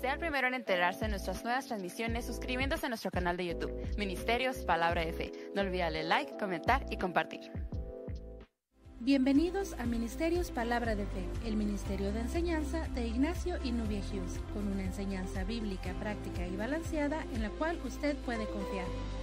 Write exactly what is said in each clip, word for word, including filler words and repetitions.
Sea el primero en enterarse de nuestras nuevas transmisiones suscribiéndose a nuestro canal de YouTube, Ministerios Palabra de Fe. No olvide darle like, comentar y compartir. Bienvenidos a Ministerios Palabra de Fe, el ministerio de enseñanza de Ignacio y Nubia Hughes, con una enseñanza bíblica, práctica y balanceada en la cual usted puede confiar.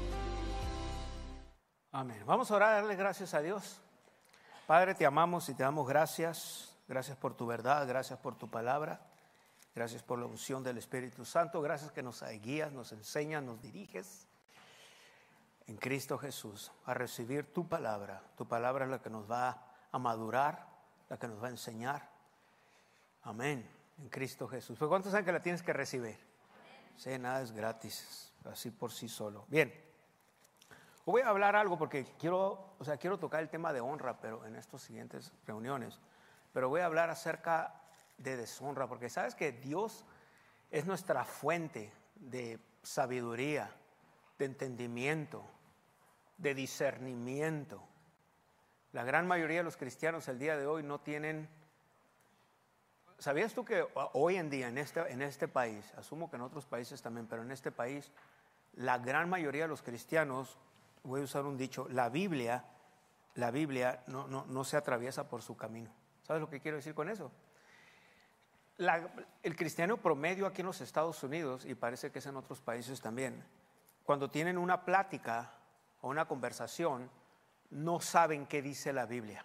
Amén. Vamos a orar, a darle gracias a Dios. Padre, te amamos y te damos gracias. Gracias por tu verdad, gracias por tu palabra. Gracias por la unción del Espíritu Santo. Gracias que nos guías, nos enseñas, nos diriges en Cristo Jesús a recibir tu palabra. Tu palabra es la que nos va a madurar, la que nos va a enseñar. Amén. En Cristo Jesús. ¿Pero cuántos saben que la tienes que recibir? Sí, nada es gratis, así por sí solo. Bien. Voy a hablar algo porque quiero, o sea, quiero tocar el tema de honra, pero en estas siguientes reuniones. Pero voy a hablar acerca de deshonra, porque sabes que Dios es nuestra fuente de sabiduría, de entendimiento, de discernimiento. La gran mayoría de los cristianos el día de hoy no tienen. ¿Sabías tú que hoy en día en este, en este país, asumo que en otros países también, pero en este país, la gran mayoría de los cristianos, voy a usar un dicho, la Biblia, la Biblia no, no, no se atraviesa por su camino? ¿Sabes lo que quiero decir con eso? La, el cristiano promedio aquí en los Estados Unidos, y parece que es en otros países también, cuando tienen una plática o una conversación, no saben qué dice la Biblia.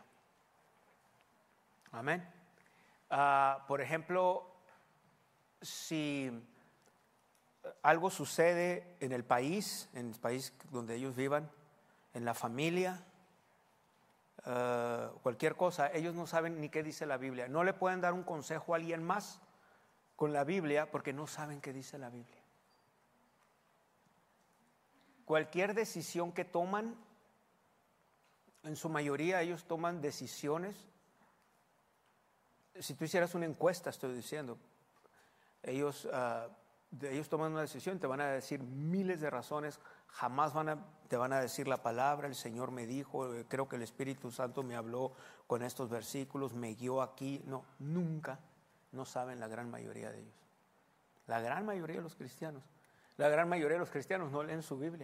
Amén. Uh, por ejemplo, si algo sucede en el país, en el país donde ellos vivan, en la familia, Uh, cualquier cosa, ellos no saben ni qué dice la Biblia. No le pueden dar un consejo a alguien más con la Biblia porque no saben qué dice la Biblia. Cualquier decisión que toman, en su mayoría ellos toman decisiones. Si tú hicieras una encuesta, estoy diciendo, ellos, uh, ellos toman una decisión, te van a decir miles de razones. Jamás van a, te van a decir la palabra, el Señor me dijo, creo que el Espíritu Santo me habló con estos versículos, me guió aquí. No, nunca, no saben la gran mayoría de ellos. La gran mayoría de los cristianos, la gran mayoría de los cristianos no leen su Biblia.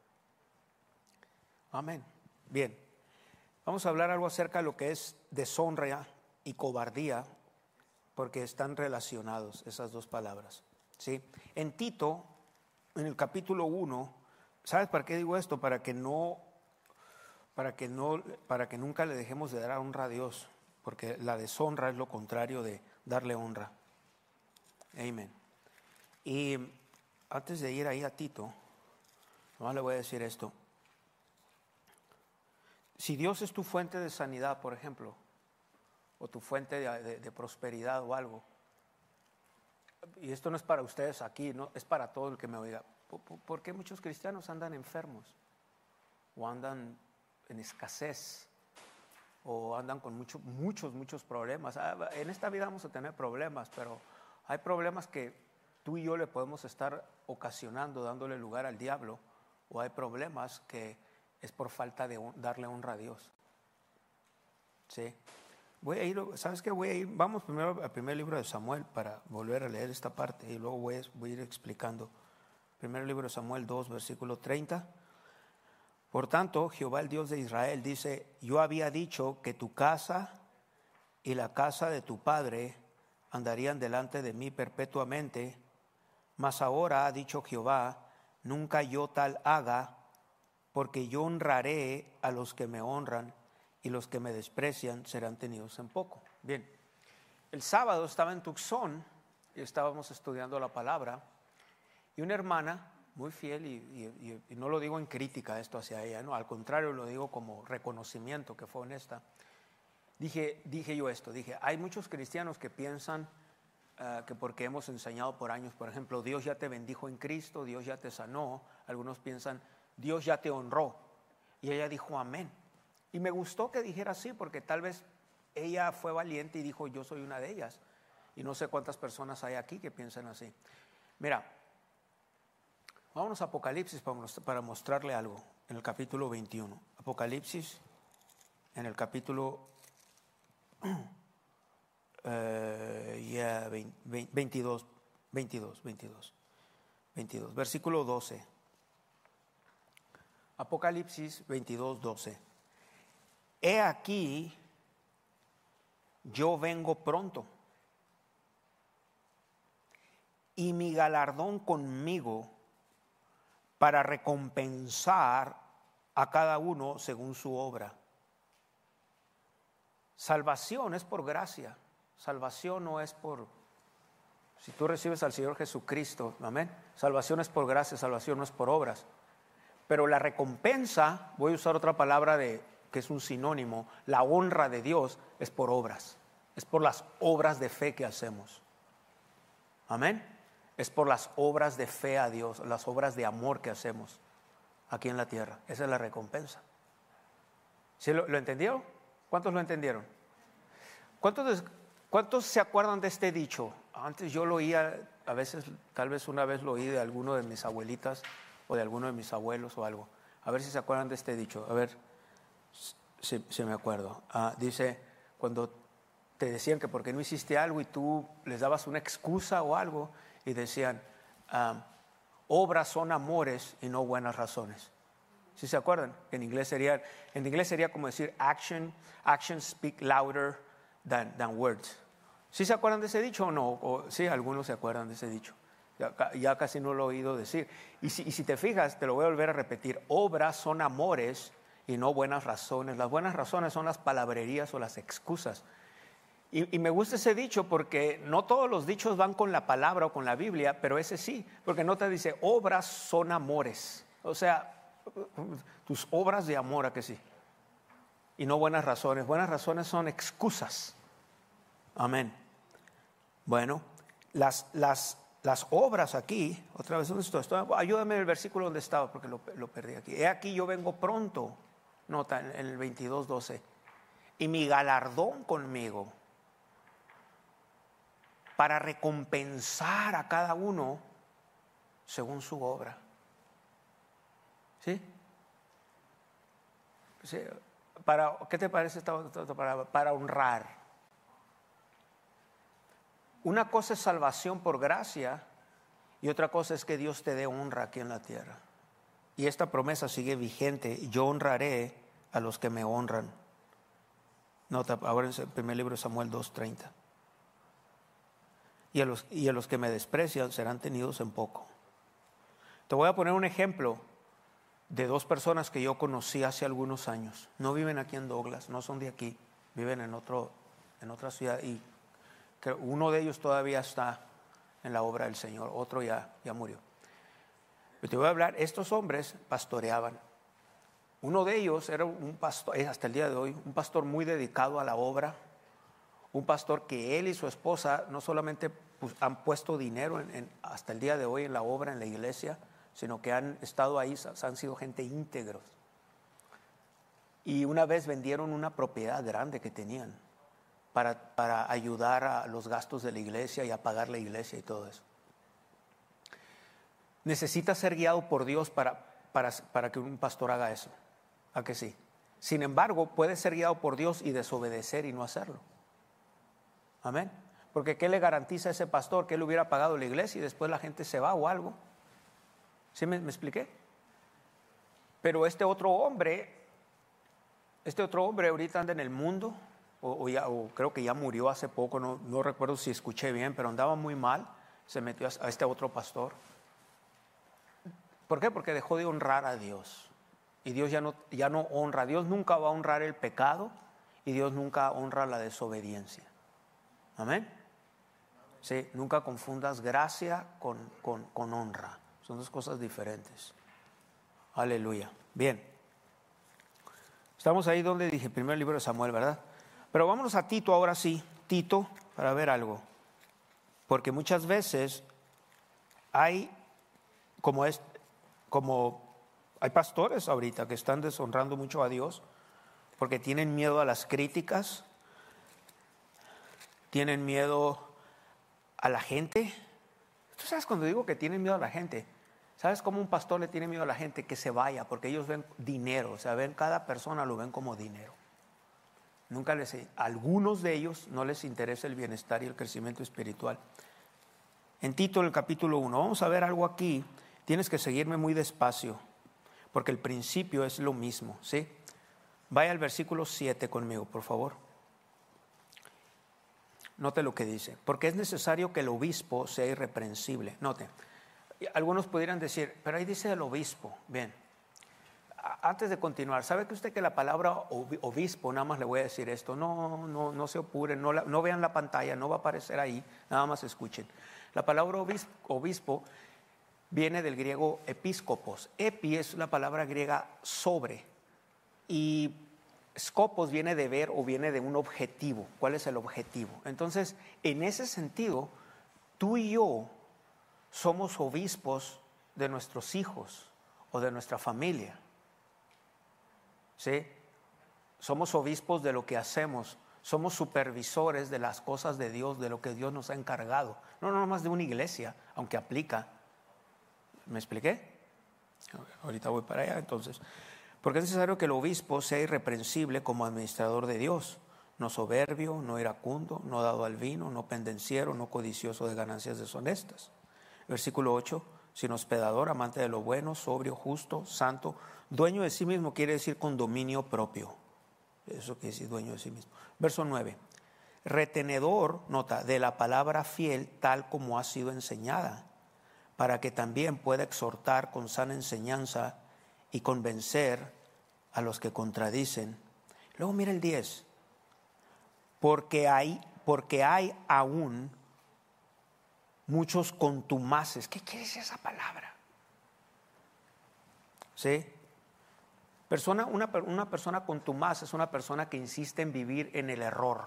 Amén. Bien, vamos a hablar algo acerca de lo que es deshonra y cobardía, porque están relacionados esas dos palabras, ¿sí? En Tito, en el capítulo uno, ¿sabes para qué digo esto? Para que no, para que no, para que nunca le dejemos de dar honra a Dios, porque la deshonra es lo contrario de darle honra. Amén. Y antes de ir ahí a Tito, nomás le voy a decir esto. Si Dios es tu fuente de sanidad, por ejemplo, o tu fuente de, de, de prosperidad o algo, y esto no es para ustedes aquí, no, es para todo el que me oiga. ¿Por qué muchos cristianos andan enfermos? O andan en escasez, o andan con mucho, muchos, muchos problemas. En esta vida vamos a tener problemas, pero hay problemas que tú y yo le podemos estar ocasionando, dándole lugar al diablo, o hay problemas que es por falta de darle honra a Dios. ¿Sí? Voy a ir, ¿sabes qué? Voy a ir, vamos primero al primer libro de Samuel para volver a leer esta parte y luego voy a, voy a ir explicando. Primer libro de Samuel dos, versículo treinta. Por tanto, Jehová el Dios de Israel dice: yo había dicho que tu casa y la casa de tu padre andarían delante de mí perpetuamente, mas ahora ha dicho Jehová: nunca yo tal haga, porque yo honraré a los que me honran y los que me desprecian serán tenidos en poco. Bien, el sábado estaba en Tucson y estábamos estudiando la palabra. Y una hermana muy fiel, y, y, y no lo digo en crítica esto hacia ella, no, al contrario lo digo como reconocimiento que fue honesta. Dije, dije yo esto, dije, hay muchos cristianos que piensan uh, que porque hemos enseñado por años, por ejemplo, Dios ya te bendijo en Cristo, Dios ya te sanó. Algunos piensan, Dios ya te honró. Y ella dijo, amén. Y me gustó que dijera así, porque tal vez ella fue valiente y dijo, yo soy una de ellas. Y no sé cuántas personas hay aquí que piensan así. Mira, vámonos a Apocalipsis para mostrarle algo, en el capítulo veintiuno. Apocalipsis, en el capítulo uh, yeah, veintidós. veintidós, veintidós, veintidós, versículo doce. Apocalipsis veintidós, doce. He aquí, yo vengo pronto, y mi galardón conmigo para recompensar a cada uno según su obra. Salvación es por gracia. Salvación no es por... Si tú recibes al Señor Jesucristo, amén. Salvación es por gracia, salvación no es por obras. Pero la recompensa, voy a usar otra palabra de, que es un sinónimo, la honra de Dios es por obras. Es por las obras de fe que hacemos. Amén. Es por las obras de fe a Dios, las obras de amor que hacemos aquí en la tierra. Esa es la recompensa. ¿Sí lo, lo entendieron? ¿Cuántos lo entendieron? ¿Cuántos, ¿Cuántos se acuerdan de este dicho? Antes yo lo oía, a veces, tal vez una vez lo oí de alguno de mis abuelitas o de alguno de mis abuelos o algo. A ver si se acuerdan de este dicho. A ver si, si me acuerdo. Ah, dice, cuando te decían que por qué no hiciste algo y tú les dabas una excusa o algo y decían, ah, obras son amores y no buenas razones. ¿Sí se acuerdan? En inglés sería, en inglés sería como decir action, actions speak louder than, than words. ¿Sí se acuerdan de ese dicho o no? O, sí, algunos se acuerdan de ese dicho. Ya, ya casi no lo he oído decir. Y si, y si te fijas, te lo voy a volver a repetir. Obras son amores y no buenas razones. Las buenas razones son las palabrerías o las excusas. Y, y me gusta ese dicho porque no todos los dichos van con la palabra o con la Biblia, pero ese sí, porque no te dice obras son amores. O sea, tus obras de amor, ¿a que sí? Y no buenas razones. Buenas razones son excusas. Amén. Bueno, las, las, las obras aquí, otra vez, ¿dónde estoy? estoy ayúdame en el versículo donde estaba porque lo, lo perdí aquí. He aquí yo vengo pronto, nota en el veintidós, doce, y mi galardón conmigo para recompensar a cada uno según su obra. ¿Sí? Sí. Para, ¿qué te parece esta otra palabra? Para honrar. Una cosa es salvación por gracia y otra cosa es que Dios te dé honra aquí en la tierra. Y esta promesa sigue vigente. Yo honraré a los que me honran. Nota, ahora en el primer libro de Samuel dos treinta. Y a los, y a los que me desprecian serán tenidos en poco. Te voy a poner un ejemplo de dos personas que yo conocí hace algunos años. No viven aquí en Douglas, no son de aquí, viven en, otro, en otra ciudad y que uno de ellos todavía está en la obra del Señor, otro ya, ya murió. Pero te voy a hablar, estos hombres pastoreaban. Uno de ellos era un pastor, hasta el día de hoy, un pastor muy dedicado a la obra, un pastor que él y su esposa no solamente pues, han puesto dinero en, en, hasta el día de hoy en la obra, en la iglesia, sino que han estado ahí, han sido gente íntegros. Y una vez vendieron una propiedad grande que tenían para, para ayudar a los gastos de la iglesia y a pagar la iglesia y todo eso. Necesitas ser guiado por Dios para, para, para que un pastor haga eso. ¿A que sí? Sin embargo, puedes ser guiado por Dios y desobedecer y no hacerlo. Amén. Porque ¿qué le garantiza a ese pastor que él hubiera pagado la iglesia y después la gente se va o algo? ¿Sí me, me expliqué? Pero este otro hombre, este otro hombre ahorita anda en el mundo, o, o, ya, o creo que ya murió hace poco, no, no recuerdo si escuché bien, pero andaba muy mal, se metió a, a este otro pastor. ¿Por qué? Porque dejó de honrar a Dios. Y Dios ya no, ya no honra. Dios nunca va a honrar el pecado y Dios nunca honra la desobediencia. Amén. Sí, nunca confundas gracia con, con, con honra. Son dos cosas diferentes. Aleluya. Bien. Estamos ahí donde dije, primer libro de Samuel, ¿verdad? Pero vámonos a Tito ahora sí. Tito, para ver algo. Porque muchas veces hay, como es, como hay pastores ahorita que están deshonrando mucho a Dios porque tienen miedo a las críticas, tienen miedo a la gente. Tú sabes cuando digo que tienen miedo a la gente, ¿sabes cómo un pastor le tiene miedo a la gente? Que se vaya, porque ellos ven dinero, o sea, ven cada persona lo ven como dinero. Nunca les, a algunos de ellos no les interesa el bienestar y el crecimiento espiritual. En Tito, el capítulo uno, vamos a ver algo aquí. Tienes que seguirme muy despacio, porque el principio es lo mismo, ¿sí? Vaya al versículo siete conmigo, por favor. Note lo que dice. Porque es necesario que el obispo sea irreprensible. Note, algunos pudieran decir, pero ahí dice el obispo. Bien, antes de continuar, ¿sabe que usted que la palabra obispo, nada más le voy a decir esto, no, no, no se apuren, no, la, no vean la pantalla, no va a aparecer ahí, nada más escuchen. La palabra obispo, obispo viene del griego episcopos. Epi es la palabra griega sobre, y scopos viene de ver o viene de un objetivo. ¿Cuál es el objetivo? Entonces, en ese sentido, tú y yo somos obispos de nuestros hijos o de nuestra familia. ¿Sí? Somos obispos de lo que hacemos, somos supervisores de las cosas de Dios, de lo que Dios nos ha encargado. No, no más de una iglesia, aunque aplica. ¿Me expliqué? Ahorita voy para allá entonces. Porque es necesario que el obispo sea irreprensible como administrador de Dios, no soberbio, no iracundo, no dado al vino, no pendenciero, no codicioso de ganancias deshonestas. Versículo ocho, sino hospedador, amante de lo bueno, sobrio, justo, santo, dueño de sí mismo, quiere decir con dominio propio. Eso quiere decir dueño de sí mismo. Verso nueve, retenedor, nota, de la palabra fiel tal como ha sido enseñada, para que también pueda exhortar con sana enseñanza y convencer a los que contradicen. Luego mira el diez, porque hay, porque hay aún muchos contumaces. ¿Qué quiere decir esa palabra? ¿Sí? Persona, una, una persona contumaz es una persona que insiste en vivir en el error.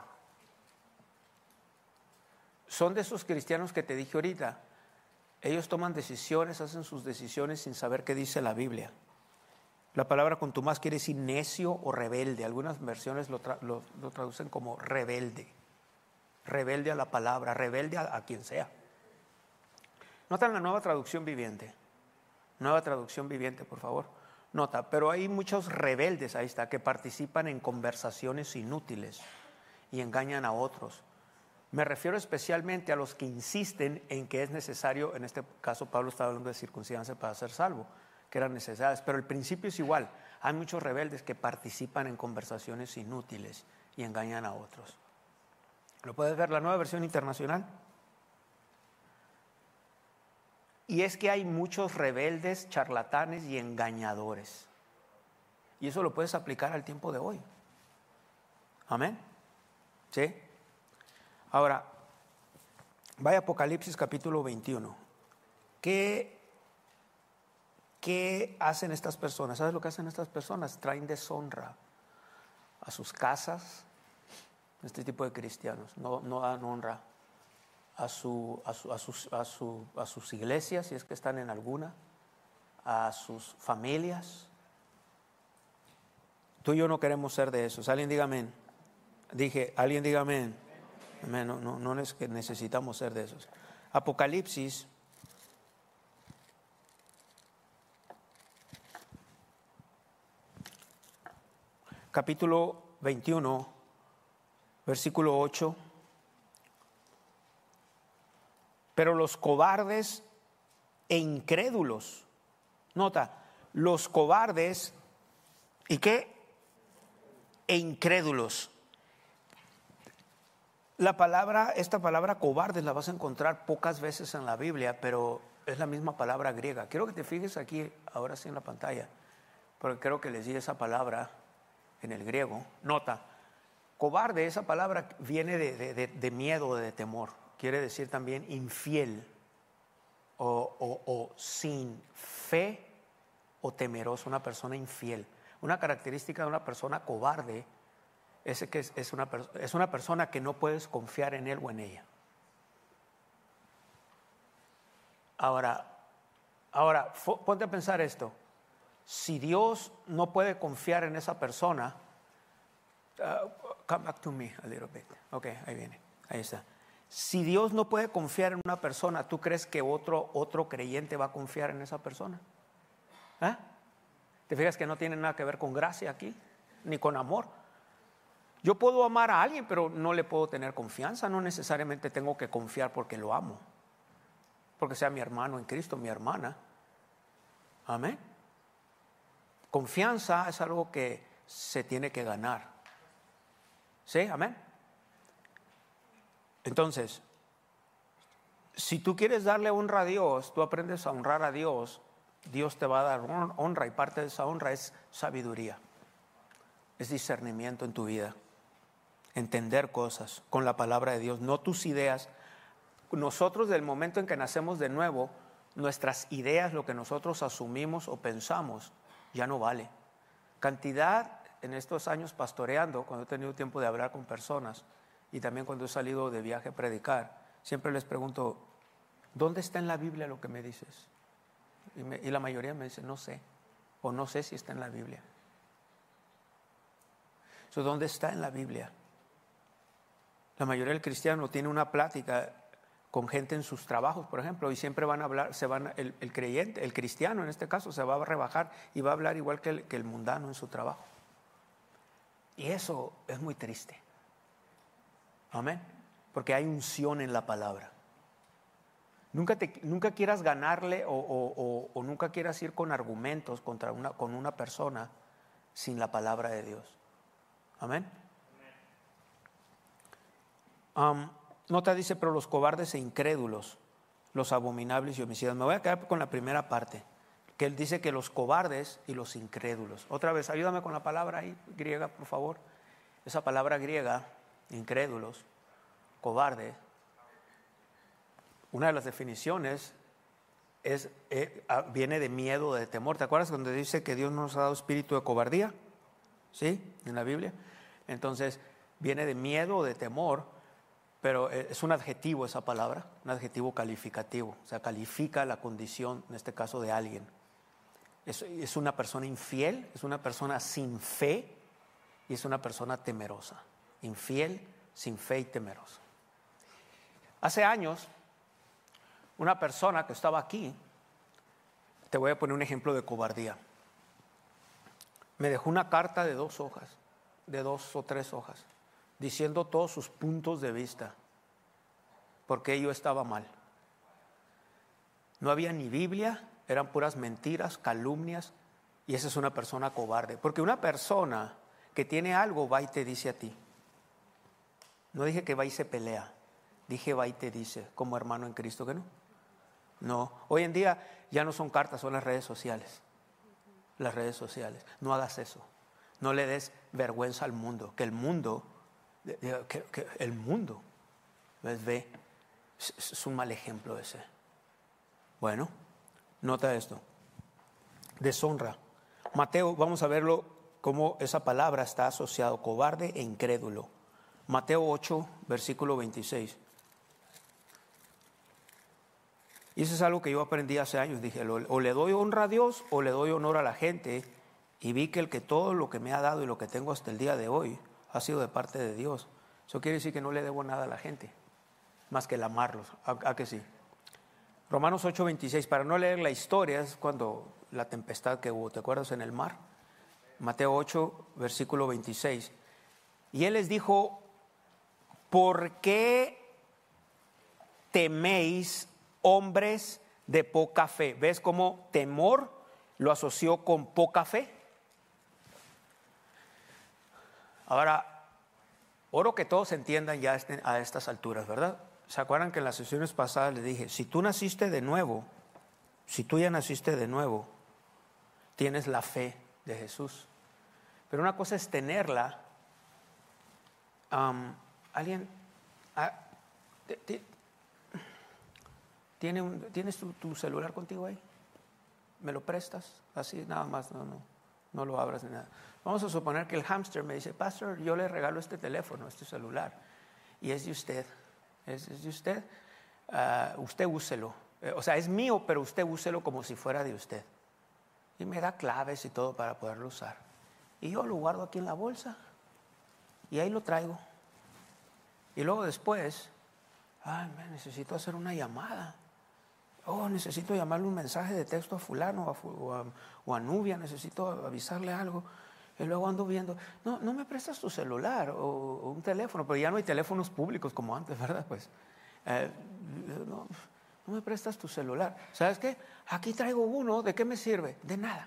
Son de esos cristianos que te dije ahorita. Ellos toman decisiones, hacen sus decisiones sin saber qué dice la Biblia. La palabra contumaz quiere decir necio o rebelde. Algunas versiones lo, tra lo, lo traducen como rebelde. Rebelde a la palabra, rebelde a, a quien sea. Notan la nueva traducción viviente. Nueva traducción viviente, por favor. Nota, pero hay muchos rebeldes, ahí está, que participan en conversaciones inútiles y engañan a otros. Me refiero especialmente a los que insisten en que es necesario, en este caso Pablo estaba hablando de circuncidarse para ser salvo, que eran necesarias, pero el principio es igual. Hay muchos rebeldes que participan en conversaciones inútiles y engañan a otros. ¿Lo puedes ver, la nueva versión internacional? Y es que hay muchos rebeldes, charlatanes y engañadores. Y eso lo puedes aplicar al tiempo de hoy. Amén. ¿Sí? Ahora, vaya a Apocalipsis capítulo veintiuno. ¿Qué, ¿Qué hacen estas personas? ¿Sabes lo que hacen estas personas? Traen deshonra a sus casas. Este tipo de cristianos no, no dan honra a, su, a, su, a, sus, a, su, a sus iglesias, si es que están en alguna, a sus familias. Tú y yo no queremos ser de esos. Alguien diga amén. Dije, alguien diga amén. Amén. No, no, no es que necesitamos ser de esos. Apocalipsis capítulo veintiuno, versículo ocho. Pero los cobardes e incrédulos, nota, los cobardes y qué, e incrédulos. La palabra, esta palabra cobardes la vas a encontrar pocas veces en la Biblia, pero es la misma palabra griega. Quiero que te fijes aquí, ahora sí en la pantalla, porque creo que les di esa palabra en el griego. Nota, cobarde, esa palabra viene de, de, de, de miedo, de temor. Quiere decir también infiel o, o, o sin fe o temeroso, una persona infiel. Una característica de una persona cobarde es que es, es, una, es una persona que no puedes confiar en él o en ella. Ahora, ahora ponte a pensar esto. Si Dios no puede confiar en esa persona, uh, come back to me a little bit. Ok, ahí viene, ahí está. Si Dios no puede confiar en una persona, ¿tú crees que otro, otro creyente va a confiar en esa persona? ¿Eh? ¿Te fijas que no tiene nada que ver con gracia aquí? Ni con amor. Yo puedo amar a alguien, pero no le puedo tener confianza. No necesariamente tengo que confiar porque lo amo. porque sea mi hermano en Cristo, mi hermana. Amén. Confianza es algo que se tiene que ganar. ¿Sí? Amén. Entonces, si tú quieres darle honra a Dios, tú aprendes a honrar a Dios, Dios te va a dar honra, y parte de esa honra es sabiduría, es discernimiento en tu vida, entender cosas con la palabra de Dios, no tus ideas. Nosotros, del momento en que nacemos de nuevo, nuestras ideas, lo que nosotros asumimos o pensamos, ya no vale. Cantidad en estos años pastoreando, cuando he tenido tiempo de hablar con personas y también cuando he salido de viaje a predicar, siempre les pregunto, ¿dónde está en la Biblia lo que me dices? Y, me, y la mayoría me dice, no sé, o no sé si está en la Biblia. So, ¿dónde está en la Biblia? La mayoría del cristiano tiene una plática con gente en sus trabajos, por ejemplo, y siempre van a hablar, se van, el, el creyente, el cristiano en este caso, se va a rebajar y va a hablar igual que el, que el mundano en su trabajo. Y eso es muy triste. Amén. Porque hay unción en la palabra. Nunca, te, nunca quieras ganarle o, o, o, o nunca quieras ir con argumentos contra una, con una persona sin la palabra de Dios. Amén. Um, Nota dice, pero los cobardes e incrédulos, los abominables y homicidas. Me voy a quedar con la primera parte, que él dice que los cobardes y los incrédulos. Otra vez, ayúdame con la palabra ahí, griega, por favor. Esa palabra griega, incrédulos, cobarde. Una de las definiciones es, eh, viene de miedo, de temor. ¿Te acuerdas cuando dice que Dios no nos ha dado espíritu de cobardía? ¿Sí? En la Biblia. Entonces, viene de miedo o de temor. Pero es un adjetivo esa palabra, un adjetivo calificativo, o sea, califica la condición, en este caso, de alguien. Es, es una persona infiel, es una persona sin fe y es una persona temerosa. Infiel, sin fe y temerosa. Hace años, una persona que estaba aquí, te voy a poner un ejemplo de cobardía, me dejó una carta de dos hojas, de dos o tres hojas, diciendo todos sus puntos de vista, porque yo estaba mal. No había ni Biblia, eran puras mentiras, calumnias, y esa es una persona cobarde. Porque una persona que tiene algo va y te dice a ti. No dije que va y se pelea, dije va y te dice, como hermano en Cristo, ¿que no? No, hoy en día ya no son cartas, son las redes sociales. Las redes sociales. No hagas eso. No le des vergüenza al mundo, que el mundo... Que, que el mundo, ¿ves? Ve, es, es un mal ejemplo ese. Bueno, nota esto. Deshonra. Mateo, vamos a verlo cómo esa palabra está asociado, cobarde e incrédulo. Mateo ocho, versículo veintiséis. Y eso es algo que yo aprendí hace años. Dije, o le doy honra a Dios o le doy honor a la gente. Y vi que el que todo lo que me ha dado y lo que tengo hasta el día de hoy ha sido de parte de Dios. Eso quiere decir que no le debo nada a la gente, más que el amarlos. ¿A, a que sí? Romanos ocho, veintiséis, para no leer la historia, es cuando la tempestad que hubo, ¿te acuerdas? En el mar. Mateo ocho, versículo veintiséis. Y él les dijo, ¿por qué teméis, hombres de poca fe? ¿Ves cómo temor lo asoció con poca fe? Ahora, oro que todos entiendan ya a estas alturas, ¿verdad? ¿Se acuerdan que en las sesiones pasadas les dije, si tú naciste de nuevo, si tú ya naciste de nuevo, tienes la fe de Jesús? Pero una cosa es tenerla. Um, ¿Alguien ah, te, te, ¿tiene un, ¿tienes tu, tu celular contigo ahí? ¿Me lo prestas? Así nada más, no, no, no lo abras ni nada. Vamos a suponer que el hámster me dice, pastor, yo le regalo este teléfono, este celular, y es de usted, es, es de usted, uh, usted úselo. Eh, o sea, es mío, pero usted úselo como si fuera de usted. Y me da claves y todo para poderlo usar. Y yo lo guardo aquí en la bolsa, y ahí lo traigo. Y luego después, ay, man, necesito hacer una llamada. Oh, necesito llamarle un mensaje de texto a fulano o a, o a, o a Nubia, necesito avisarle algo. Y luego ando viendo, no, no me prestas tu celular o, o un teléfono, pero ya no hay teléfonos públicos como antes, ¿verdad? Pues, eh, no, no me prestas tu celular. ¿Sabes qué? Aquí traigo uno, ¿de qué me sirve? De nada.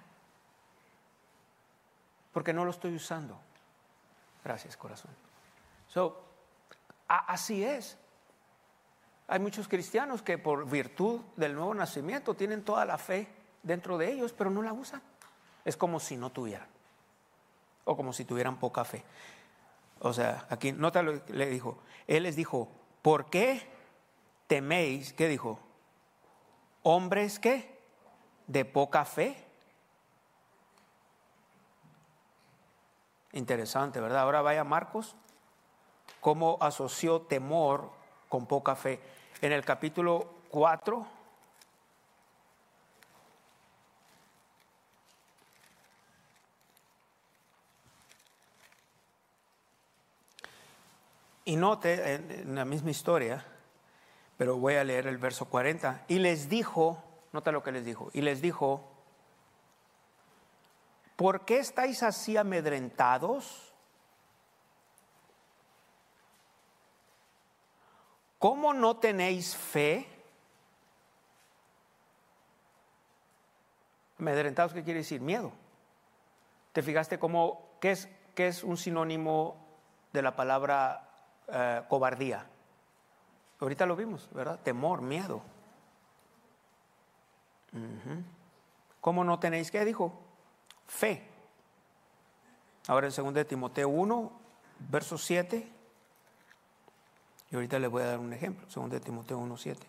Porque no lo estoy usando. Gracias, corazón. So, a- así es. Hay muchos cristianos que por virtud del nuevo nacimiento tienen toda la fe dentro de ellos, pero no la usan. Es como si no tuvieran. O como si tuvieran poca fe. O sea, aquí, nota lo que le dijo. Él les dijo, ¿por qué teméis? ¿Qué dijo? Hombres, ¿qué? De poca fe. Interesante, ¿verdad? Ahora vaya Marcos, cómo asoció temor con poca fe. En el capítulo cuatro, y note en, en la misma historia, pero voy a leer el verso cuarenta. Y les dijo, nota lo que les dijo, y les dijo, ¿por qué estáis así amedrentados? ¿Cómo no tenéis fe? Amedrentados, ¿qué quiere decir? Miedo. ¿Te fijaste cómo, qué es, qué es un sinónimo de la palabra eh, cobardía? Ahorita lo vimos, ¿verdad? Temor, miedo. Uh-huh. ¿Cómo no tenéis qué? Dijo, fe. Ahora en segundo de Timoteo uno, verso siete. Y ahorita les voy a dar un ejemplo. segundo de Timoteo uno, siete.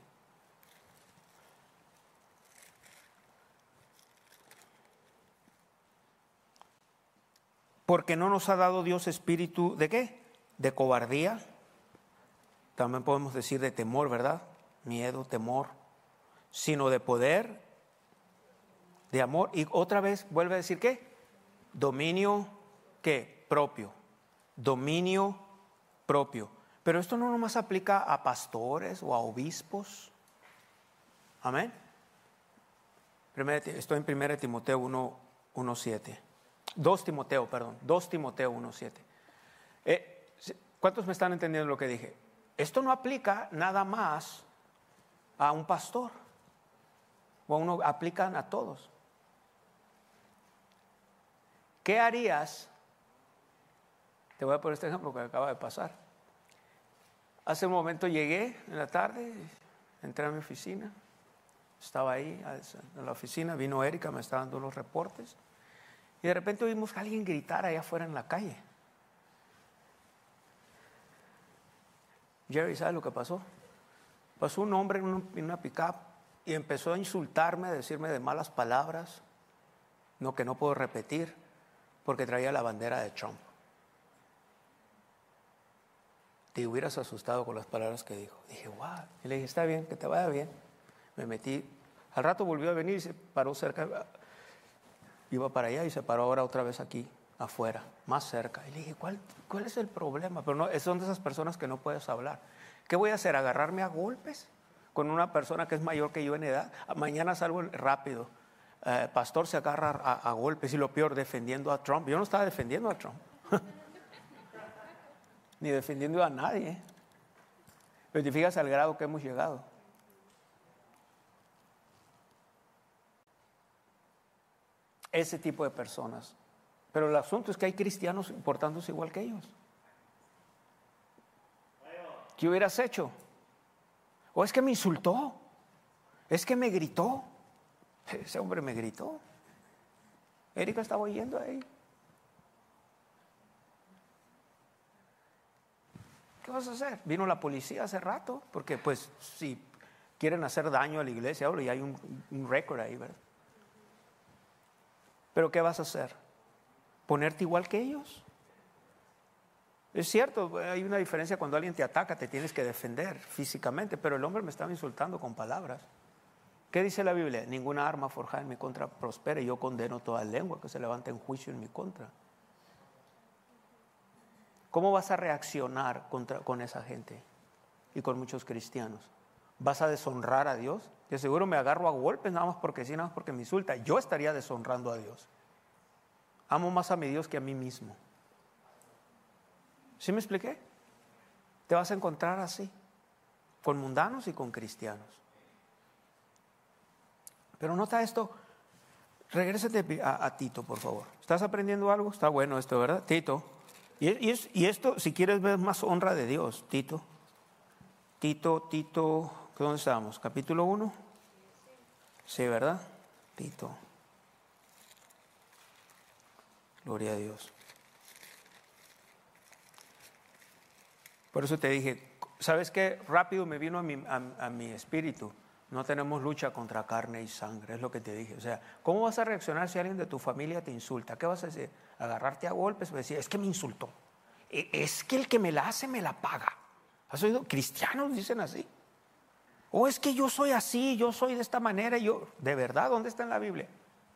Porque no nos ha dado Dios espíritu de qué? De cobardía. También podemos decir de temor, ¿verdad? Miedo, temor. Sino de poder, de amor. Y otra vez vuelve a decir ¿qué? Dominio, ¿qué? Propio. Dominio propio. Pero esto no nomás aplica a pastores o a obispos. Amén. Estoy en primero de Timoteo uno, uno, siete. dos Timoteo, perdón. dos Timoteo uno, siete. Eh, ¿Cuántos me están entendiendo lo que dije? Esto no aplica nada más a un pastor. O a uno, aplican a todos. ¿Qué harías? Te voy a poner este ejemplo que acaba de pasar. Hace un momento llegué en la tarde, entré a mi oficina, estaba ahí en la oficina, vino Erika, me estaba dando los reportes y de repente oímos que alguien gritara allá afuera en la calle. Jerry, ¿sabes lo que pasó? Pasó un hombre en, un, en una pick-up y empezó a insultarme, a decirme de malas palabras, no, que no puedo repetir, porque traía la bandera de Trump. Te hubieras asustado con las palabras que dijo. Dije, wow. Y le dije, está bien, que te vaya bien. Me metí. Al rato volvió a venir y se paró cerca. Iba para allá y se paró ahora otra vez aquí, afuera, más cerca. Y le dije, ¿cuál, cuál es el problema? Pero no, son de esas personas que no puedes hablar. ¿Qué voy a hacer? ¿Agarrarme a golpes con una persona que es mayor que yo en edad? Mañana salgo rápido. Eh, pastor se agarra a, a golpes y lo peor, defendiendo a Trump. Yo no estaba defendiendo a Trump. Ni defendiendo a nadie. Pero te fijas al grado que hemos llegado. Ese tipo de personas. Pero el asunto es que hay cristianos portándose igual que ellos. ¿Qué hubieras hecho? O es que me insultó. Es que me gritó. Ese hombre me gritó. Erika estaba oyendo ahí. ¿Qué vas a hacer? Vino la policía hace rato, porque pues si quieren hacer daño a la iglesia, ahora ya hay un, un récord ahí, ¿verdad? Pero ¿qué vas a hacer? ¿Ponerte igual que ellos? Es cierto, hay una diferencia cuando alguien te ataca, te tienes que defender físicamente, pero el hombre me estaba insultando con palabras. ¿Qué dice la Biblia? Ninguna arma forjada en mi contra prospere, yo condeno toda lengua que se levante en juicio en mi contra. ¿Cómo vas a reaccionar contra, con esa gente y con muchos cristianos? ¿Vas a deshonrar a Dios? Yo seguro me agarro a golpes nada más porque sí, nada más porque me insulta. Yo estaría deshonrando a Dios. Amo más a mi Dios que a mí mismo. ¿Sí me expliqué? Te vas a encontrar así, con mundanos y con cristianos. Pero nota esto, regrésate a, a Tito, por favor. ¿Estás aprendiendo algo? Está bueno esto, ¿verdad? Tito. Y, y, es, y esto, si quieres ver más honra de Dios, Tito. Tito, Tito, ¿dónde estamos? ¿Capítulo uno? Sí, ¿verdad? Tito. Gloria a Dios. Por eso te dije, ¿sabes qué? Rápido me vino a mi, a, a mi espíritu. No tenemos lucha contra carne y sangre, es lo que te dije. O sea, ¿cómo vas a reaccionar si alguien de tu familia te insulta? ¿Qué vas a decir? ¿Agarrarte a golpes? O decir, es que me insultó. Es que el que me la hace me la paga. ¿Has oído? Cristianos dicen así. O es que yo soy así, yo soy de esta manera. Yo, ¿de verdad? ¿Dónde está en la Biblia?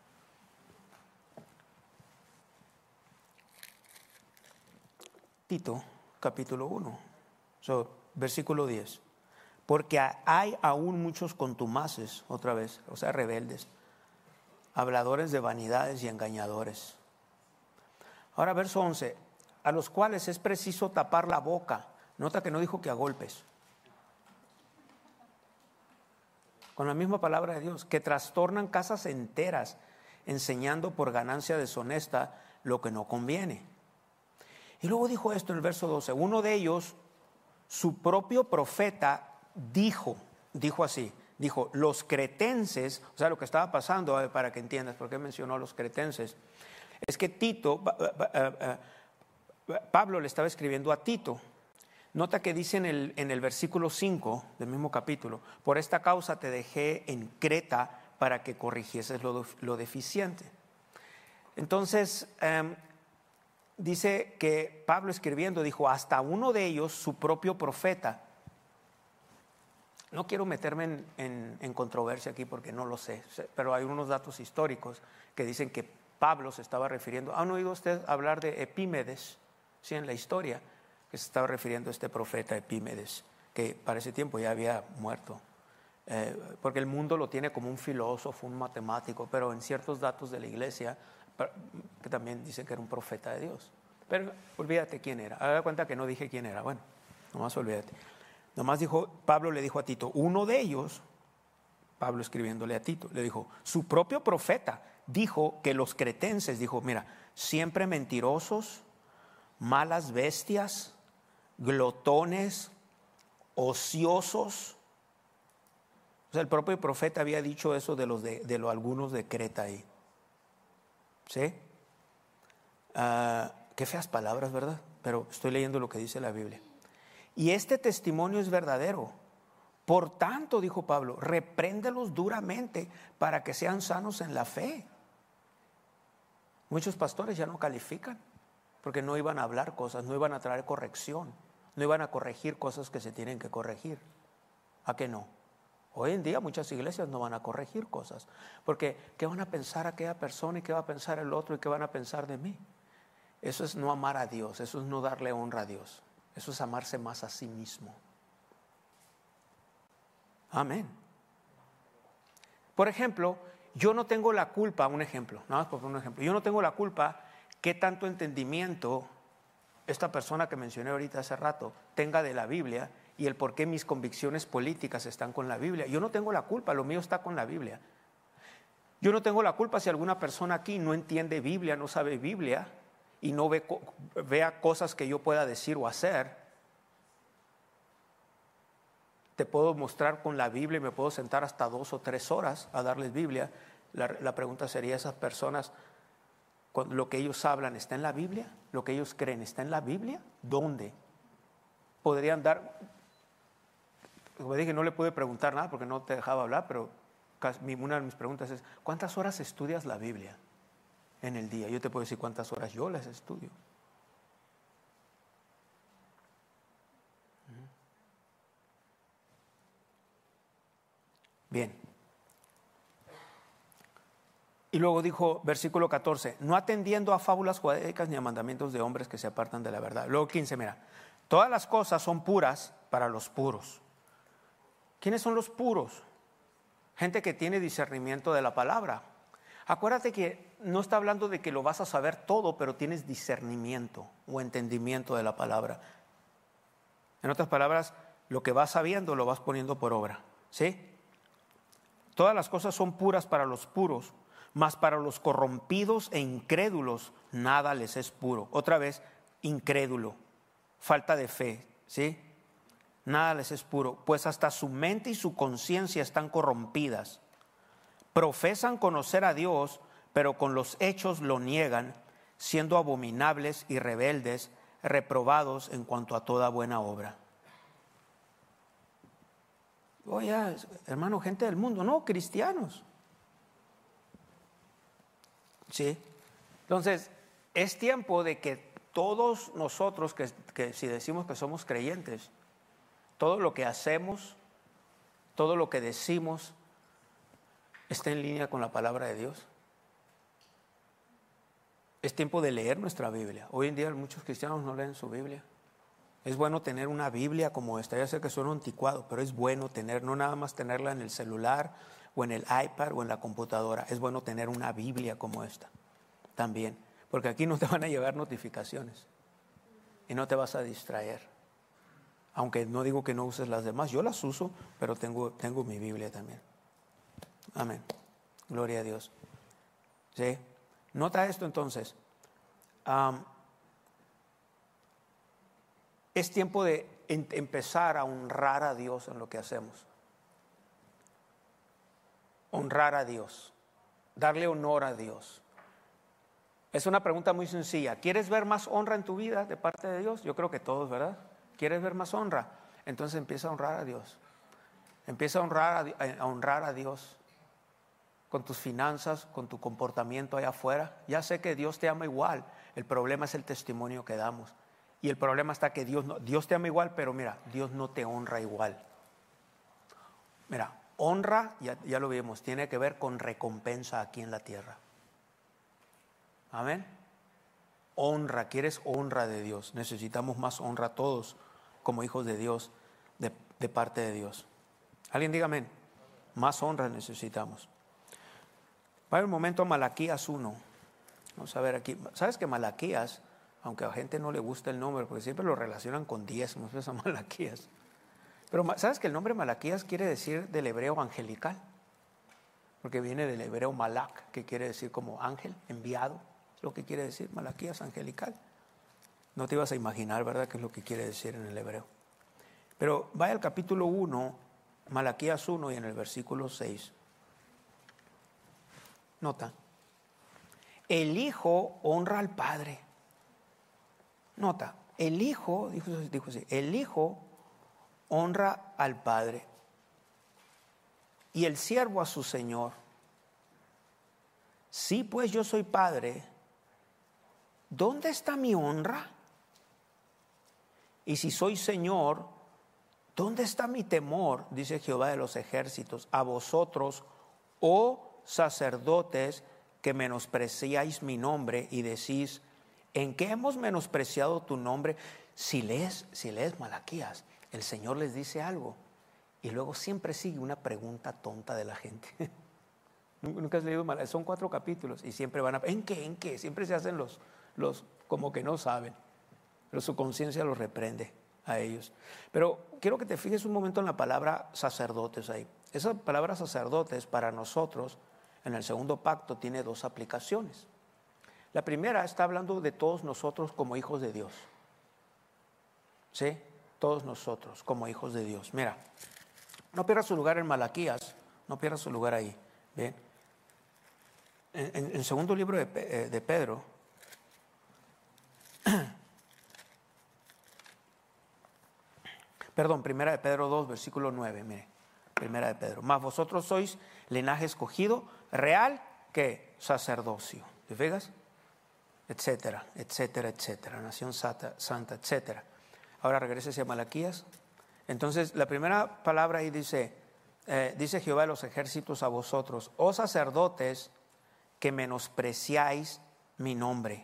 Tito, capítulo uno, so, versículo diez. Porque hay aún muchos contumaces, otra vez, o sea, rebeldes, habladores de vanidades y engañadores. Ahora, verso once, a los cuales es preciso tapar la boca. Nota que no dijo que a golpes. Con la misma palabra de Dios, que trastornan casas enteras, enseñando por ganancia deshonesta lo que no conviene. Y luego dijo esto en el verso doce, uno de ellos, su propio profeta, dijo, dijo así, dijo, los cretenses, o sea, lo que estaba pasando, para que entiendas por qué mencionó a los cretenses, es que Tito, Pablo le estaba escribiendo a Tito. Nota que dice en el, en el versículo cinco del mismo capítulo, por esta causa te dejé en Creta para que corrigieses lo, lo deficiente. Entonces, um, dice que Pablo escribiendo dijo, hasta uno de ellos, su propio profeta. No quiero meterme en, en, en controversia aquí porque no lo sé, pero hay unos datos históricos que dicen que Pablo se estaba refiriendo. ¿Han oído usted hablar de Epímedes? Sí, en la historia, que se estaba refiriendo a este profeta Epímedes, que para ese tiempo ya había muerto. Eh, porque el mundo lo tiene como un filósofo, un matemático, pero en ciertos datos de la iglesia, que también dicen que era un profeta de Dios. Pero olvídate quién era. Haga cuenta que no dije quién era. Bueno, nomás olvídate. Nomás dijo, Pablo le dijo a Tito, uno de ellos, Pablo escribiéndole a Tito, le dijo, su propio profeta dijo que los cretenses, dijo, mira, siempre mentirosos, malas bestias, glotones, ociosos. O sea, el propio profeta había dicho eso de los de, de los algunos de Creta ahí. ¿Sí? Uh, qué feas palabras, ¿verdad? Pero estoy leyendo lo que dice la Biblia. Y este testimonio es verdadero. Por tanto, dijo Pablo, repréndelos duramente para que sean sanos en la fe. Muchos pastores ya no califican porque no iban a hablar cosas, no iban a traer corrección, no iban a corregir cosas que se tienen que corregir. ¿A qué no? Hoy en día muchas iglesias no van a corregir cosas porque ¿qué van a pensar aquella persona y qué va a pensar el otro y qué van a pensar de mí? Eso es no amar a Dios, eso es no darle honra a Dios. Eso es amarse más a sí mismo. Amén. Por ejemplo, yo no tengo la culpa, un ejemplo, nada más por un ejemplo, yo no tengo la culpa que tanto entendimiento esta persona que mencioné ahorita hace rato tenga de la Biblia y el por qué mis convicciones políticas están con la Biblia. Yo no tengo la culpa, lo mío está con la Biblia. Yo no tengo la culpa si alguna persona aquí no entiende Biblia, no sabe Biblia y no ve, vea cosas que yo pueda decir o hacer. Te puedo mostrar con la Biblia y me puedo sentar hasta dos o tres horas a darles Biblia. La, la pregunta sería, ¿esas personas, lo que ellos hablan está en la Biblia? ¿Lo que ellos creen está en la Biblia? ¿Dónde? Podrían dar, como dije, no le pude preguntar nada porque no te dejaba hablar, pero una de mis preguntas es, ¿cuántas horas estudias la Biblia en el día? Yo te puedo decir cuántas horas yo las estudio. Bien. Y luego dijo, versículo catorce, no atendiendo a fábulas judaicas ni a mandamientos de hombres que se apartan de la verdad. Luego quince, mira, todas las cosas son puras para los puros. ¿Quiénes son los puros? Gente que tiene discernimiento de la palabra. Acuérdate que no está hablando de que lo vas a saber todo, pero tienes discernimiento o entendimiento de la palabra. En otras palabras, lo que vas sabiendo lo vas poniendo por obra, ¿sí? todas las cosas son puras para los puros, mas para los corrompidos e incrédulos nada les es puro. Otra vez, incrédulo, falta de fe, ¿sí? Nada les es puro, pues hasta su mente y su conciencia están corrompidas. Profesan conocer a Dios, pero con los hechos lo niegan, siendo abominables y rebeldes, reprobados en cuanto a toda buena obra. Oye, hermano, gente del mundo, no, cristianos. Sí. Entonces, es tiempo de que todos nosotros, que, que si decimos que somos creyentes, todo lo que hacemos, todo lo que decimos, esté en línea con la palabra de Dios. Es tiempo de leer nuestra Biblia. Hoy en día muchos cristianos no leen su Biblia. Es bueno tener una Biblia como esta. Ya sé que suena anticuado, pero es bueno tener, no nada más tenerla en el celular o en el iPad o en la computadora. Es bueno tener una Biblia como esta también, porque aquí no te van a llegar notificaciones y no te vas a distraer. Aunque no digo que no uses las demás, yo las uso, pero tengo, tengo mi Biblia también. Amén. Gloria a Dios. ¿Sí? Nota esto entonces. Um, es tiempo de en, empezar a honrar a Dios en lo que hacemos. Honrar a Dios. Darle honor a Dios. Es una pregunta muy sencilla. ¿Quieres ver más honra en tu vida de parte de Dios? Yo creo que todos, ¿verdad? ¿Quieres ver más honra? Entonces empieza a honrar a Dios. Empieza a honrar a, a honrar a Dios con tus finanzas, con tu comportamiento allá afuera. Ya sé que Dios te ama igual. El problema es el testimonio que damos. Y el problema está que Dios, no, Dios te ama igual, pero mira, Dios no te honra igual. Mira, honra, ya, ya lo vimos, tiene que ver con recompensa aquí en la tierra. Amén. Honra, ¿quieres honra de Dios? Necesitamos más honra todos como hijos de Dios, de, de parte de Dios. Alguien diga amén. Más honra necesitamos. Va a haber un momento a Malaquías uno. Vamos a ver aquí. ¿Sabes que Malaquías, aunque a la gente no le gusta el nombre, porque siempre lo relacionan con diezmos, ves a Malaquías? Pero ¿sabes que el nombre Malaquías quiere decir del hebreo angelical? Porque viene del hebreo malak, que quiere decir como ángel, enviado. Es lo que quiere decir Malaquías, angelical. No te ibas a imaginar, ¿verdad?, qué es lo que quiere decir en el hebreo. Pero vaya al capítulo uno, Malaquías uno, y en el versículo seis. Nota. El hijo honra al padre. Nota. El hijo, dijo, dijo así, el hijo honra al padre y el siervo a su señor. Sí, pues yo soy padre, ¿dónde está mi honra? Y si soy señor, ¿dónde está mi temor? Dice Jehová de los ejércitos, a vosotros, oh sacerdotes, que menospreciáis mi nombre y decís, ¿en qué hemos menospreciado tu nombre? Si lees, si lees Malaquías, el Señor les dice algo y luego siempre sigue una pregunta tonta de la gente. Nunca has leído Malaquías, son cuatro capítulos y siempre van a, ¿en qué? ¿En qué? Siempre se hacen los, los como que no saben, pero su conciencia los reprende a ellos. Pero quiero que te fijes un momento en la palabra sacerdotes ahí. Esa palabra sacerdotes para nosotros en el segundo pacto tiene dos aplicaciones. La primera está hablando de todos nosotros como hijos de Dios. ¿Sí? Todos nosotros como hijos de Dios. Mira, no pierdas su lugar en Malaquías, no pierdas su lugar ahí. ¿Bien? En, en el segundo libro de, de Pedro, perdón, primera de Pedro dos, versículo nueve, mire, primera de Pedro. Mas vosotros sois linaje escogido, real, que sacerdocio. ¿Te fijas? Etcétera, etcétera, etcétera. Nación santa, santa, etcétera. Ahora regrese hacia Malaquías. Entonces, la primera palabra ahí dice, eh, dice Jehová de los ejércitos a vosotros, oh sacerdotes, que menospreciáis mi nombre.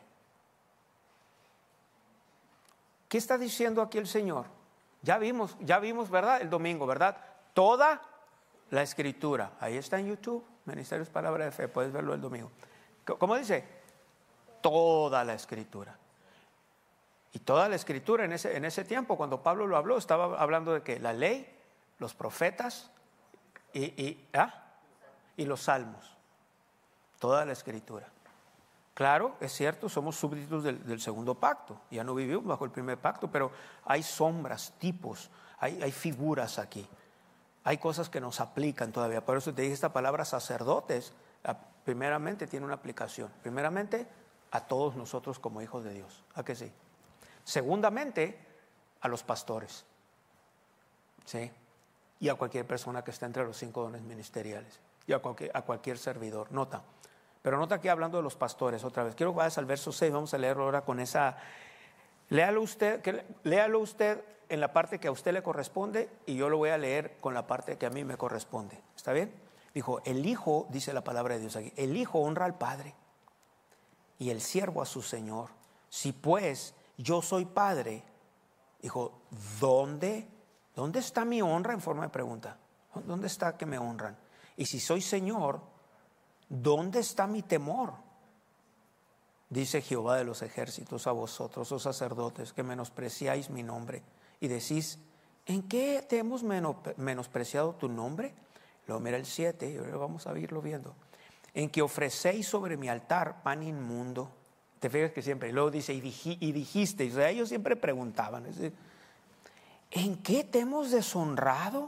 ¿Qué está diciendo aquí el Señor? Ya vimos, ya vimos, ¿verdad? El domingo, ¿verdad? Toda la Escritura. Ahí está en YouTube, Ministerios Palabra de Fe, puedes verlo el domingo. ¿Cómo dice? Toda la Escritura. Y toda la Escritura en ese, en ese tiempo, cuando Pablo lo habló, estaba hablando de que la ley, los profetas y, y, ¿ah? y los salmos. Toda la escritura. Claro, es cierto, somos súbditos del, del segundo pacto. Ya no vivimos bajo el primer pacto, pero hay sombras, tipos, hay, hay figuras aquí. Hay cosas que nos aplican todavía. Por eso te dije esta palabra sacerdotes. Primeramente tiene una aplicación. Primeramente a todos nosotros como hijos de Dios. ¿A qué sí? Segundamente a los pastores. ¿Sí? Y a cualquier persona que esté entre los cinco dones ministeriales. Y a cualquier, a cualquier servidor. Nota. Pero nota aquí hablando de los pastores otra vez. Quiero que vayas al verso seis. Vamos a leerlo ahora con esa. Léalo usted, que, léalo usted en la parte que a usted le corresponde y yo lo voy a leer con la parte que a mí me corresponde. ¿Está bien? Dijo, el hijo, dice la palabra de Dios aquí, el hijo honra al padre y el siervo a su señor. Si pues yo soy padre, dijo, ¿dónde? ¿Dónde está mi honra? En forma de pregunta. ¿Dónde está que me honran? Y si soy señor, ¿dónde está mi temor? Dice Jehová de los ejércitos a vosotros, oh sacerdotes, que menospreciáis mi nombre y decís, ¿en qué te hemos menospreciado tu nombre? Luego mira el siete, y ahora vamos a irlo viendo. En que ofrecéis sobre mi altar pan inmundo. Te fijas que siempre, y luego dice, y, dij, y dijisteis, o sea, ellos siempre preguntaban, es decir, ¿en qué te hemos deshonrado?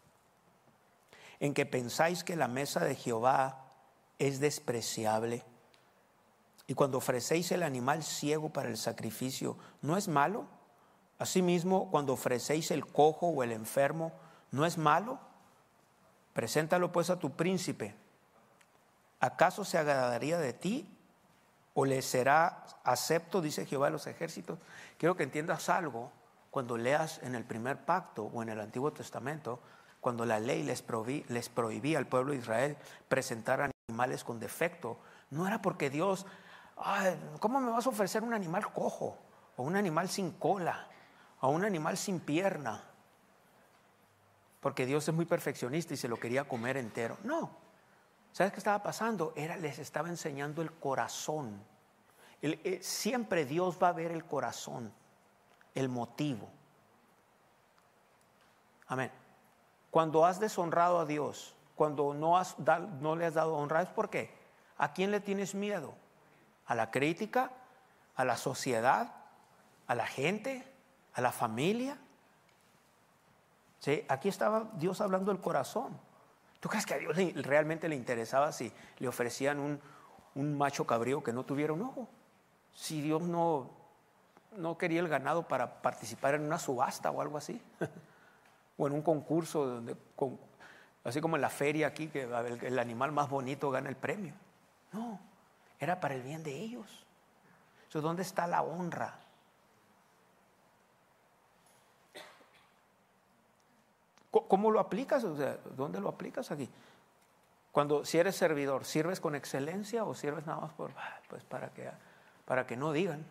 En que pensáis que la mesa de Jehová es despreciable. Y cuando ofrecéis el animal ciego para el sacrificio, ¿no es malo? Asimismo, cuando ofrecéis el cojo o el enfermo, ¿no es malo? Preséntalo pues a tu príncipe. ¿Acaso se agradaría de ti o le será acepto? Dice Jehová de los ejércitos. Quiero que entiendas algo. Cuando leas en el primer pacto o en el Antiguo Testamento, cuando la ley les, prohibí, les prohibía al pueblo de Israel presentar animales con defecto, no era porque Dios, ay, ¿cómo me vas a ofrecer un animal cojo? O un animal sin cola, o un animal sin pierna. Porque Dios es muy perfeccionista y se lo quería comer entero. No. ¿Sabes qué estaba pasando? Era, les estaba enseñando el corazón. El, el, siempre Dios va a ver el corazón, el motivo. Amén. Cuando has deshonrado a Dios, cuando no, has, da, no le has dado honra, ¿es por qué? ¿A quién le tienes miedo? ¿A la crítica? ¿A la sociedad? ¿A la gente? ¿A la familia? ¿Sí? Aquí estaba Dios hablando del corazón. ¿Tú crees que a Dios le, realmente le interesaba si le ofrecían un, un macho cabrío que no tuviera un ojo? Si Dios no, no quería el ganado para participar en una subasta o algo así. O en un concurso, donde, con, así como en la feria aquí, que el, el animal más bonito gana el premio. No, era para el bien de ellos. Entonces, ¿dónde está la honra? ¿Cómo lo aplicas? O sea, ¿dónde lo aplicas aquí? Cuando, si eres servidor, ¿sirves con excelencia o sirves nada más por, pues para que, para que no digan?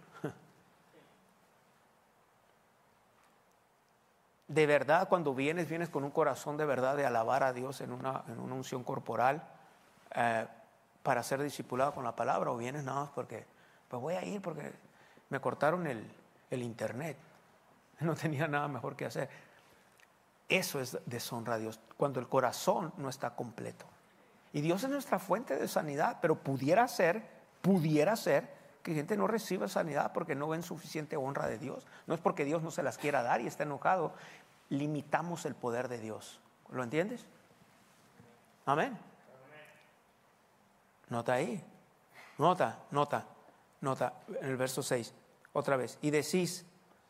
De verdad, cuando vienes, vienes con un corazón de verdad de alabar a Dios en una, en una unción corporal eh, para ser discipulado con la palabra, o vienes nada más porque, pues voy a ir porque me cortaron el, el internet, no tenía nada mejor que hacer. Eso es deshonra a Dios, cuando el corazón no está completo. Y Dios es nuestra fuente de sanidad, pero pudiera ser, pudiera ser que gente no reciba sanidad porque no ven suficiente honra de Dios. No es porque Dios no se las quiera dar y está enojado. Limitamos el poder de Dios. ¿Lo entiendes? Amén. Nota ahí. Nota, nota, nota. En el verso seis, otra vez. Y decís,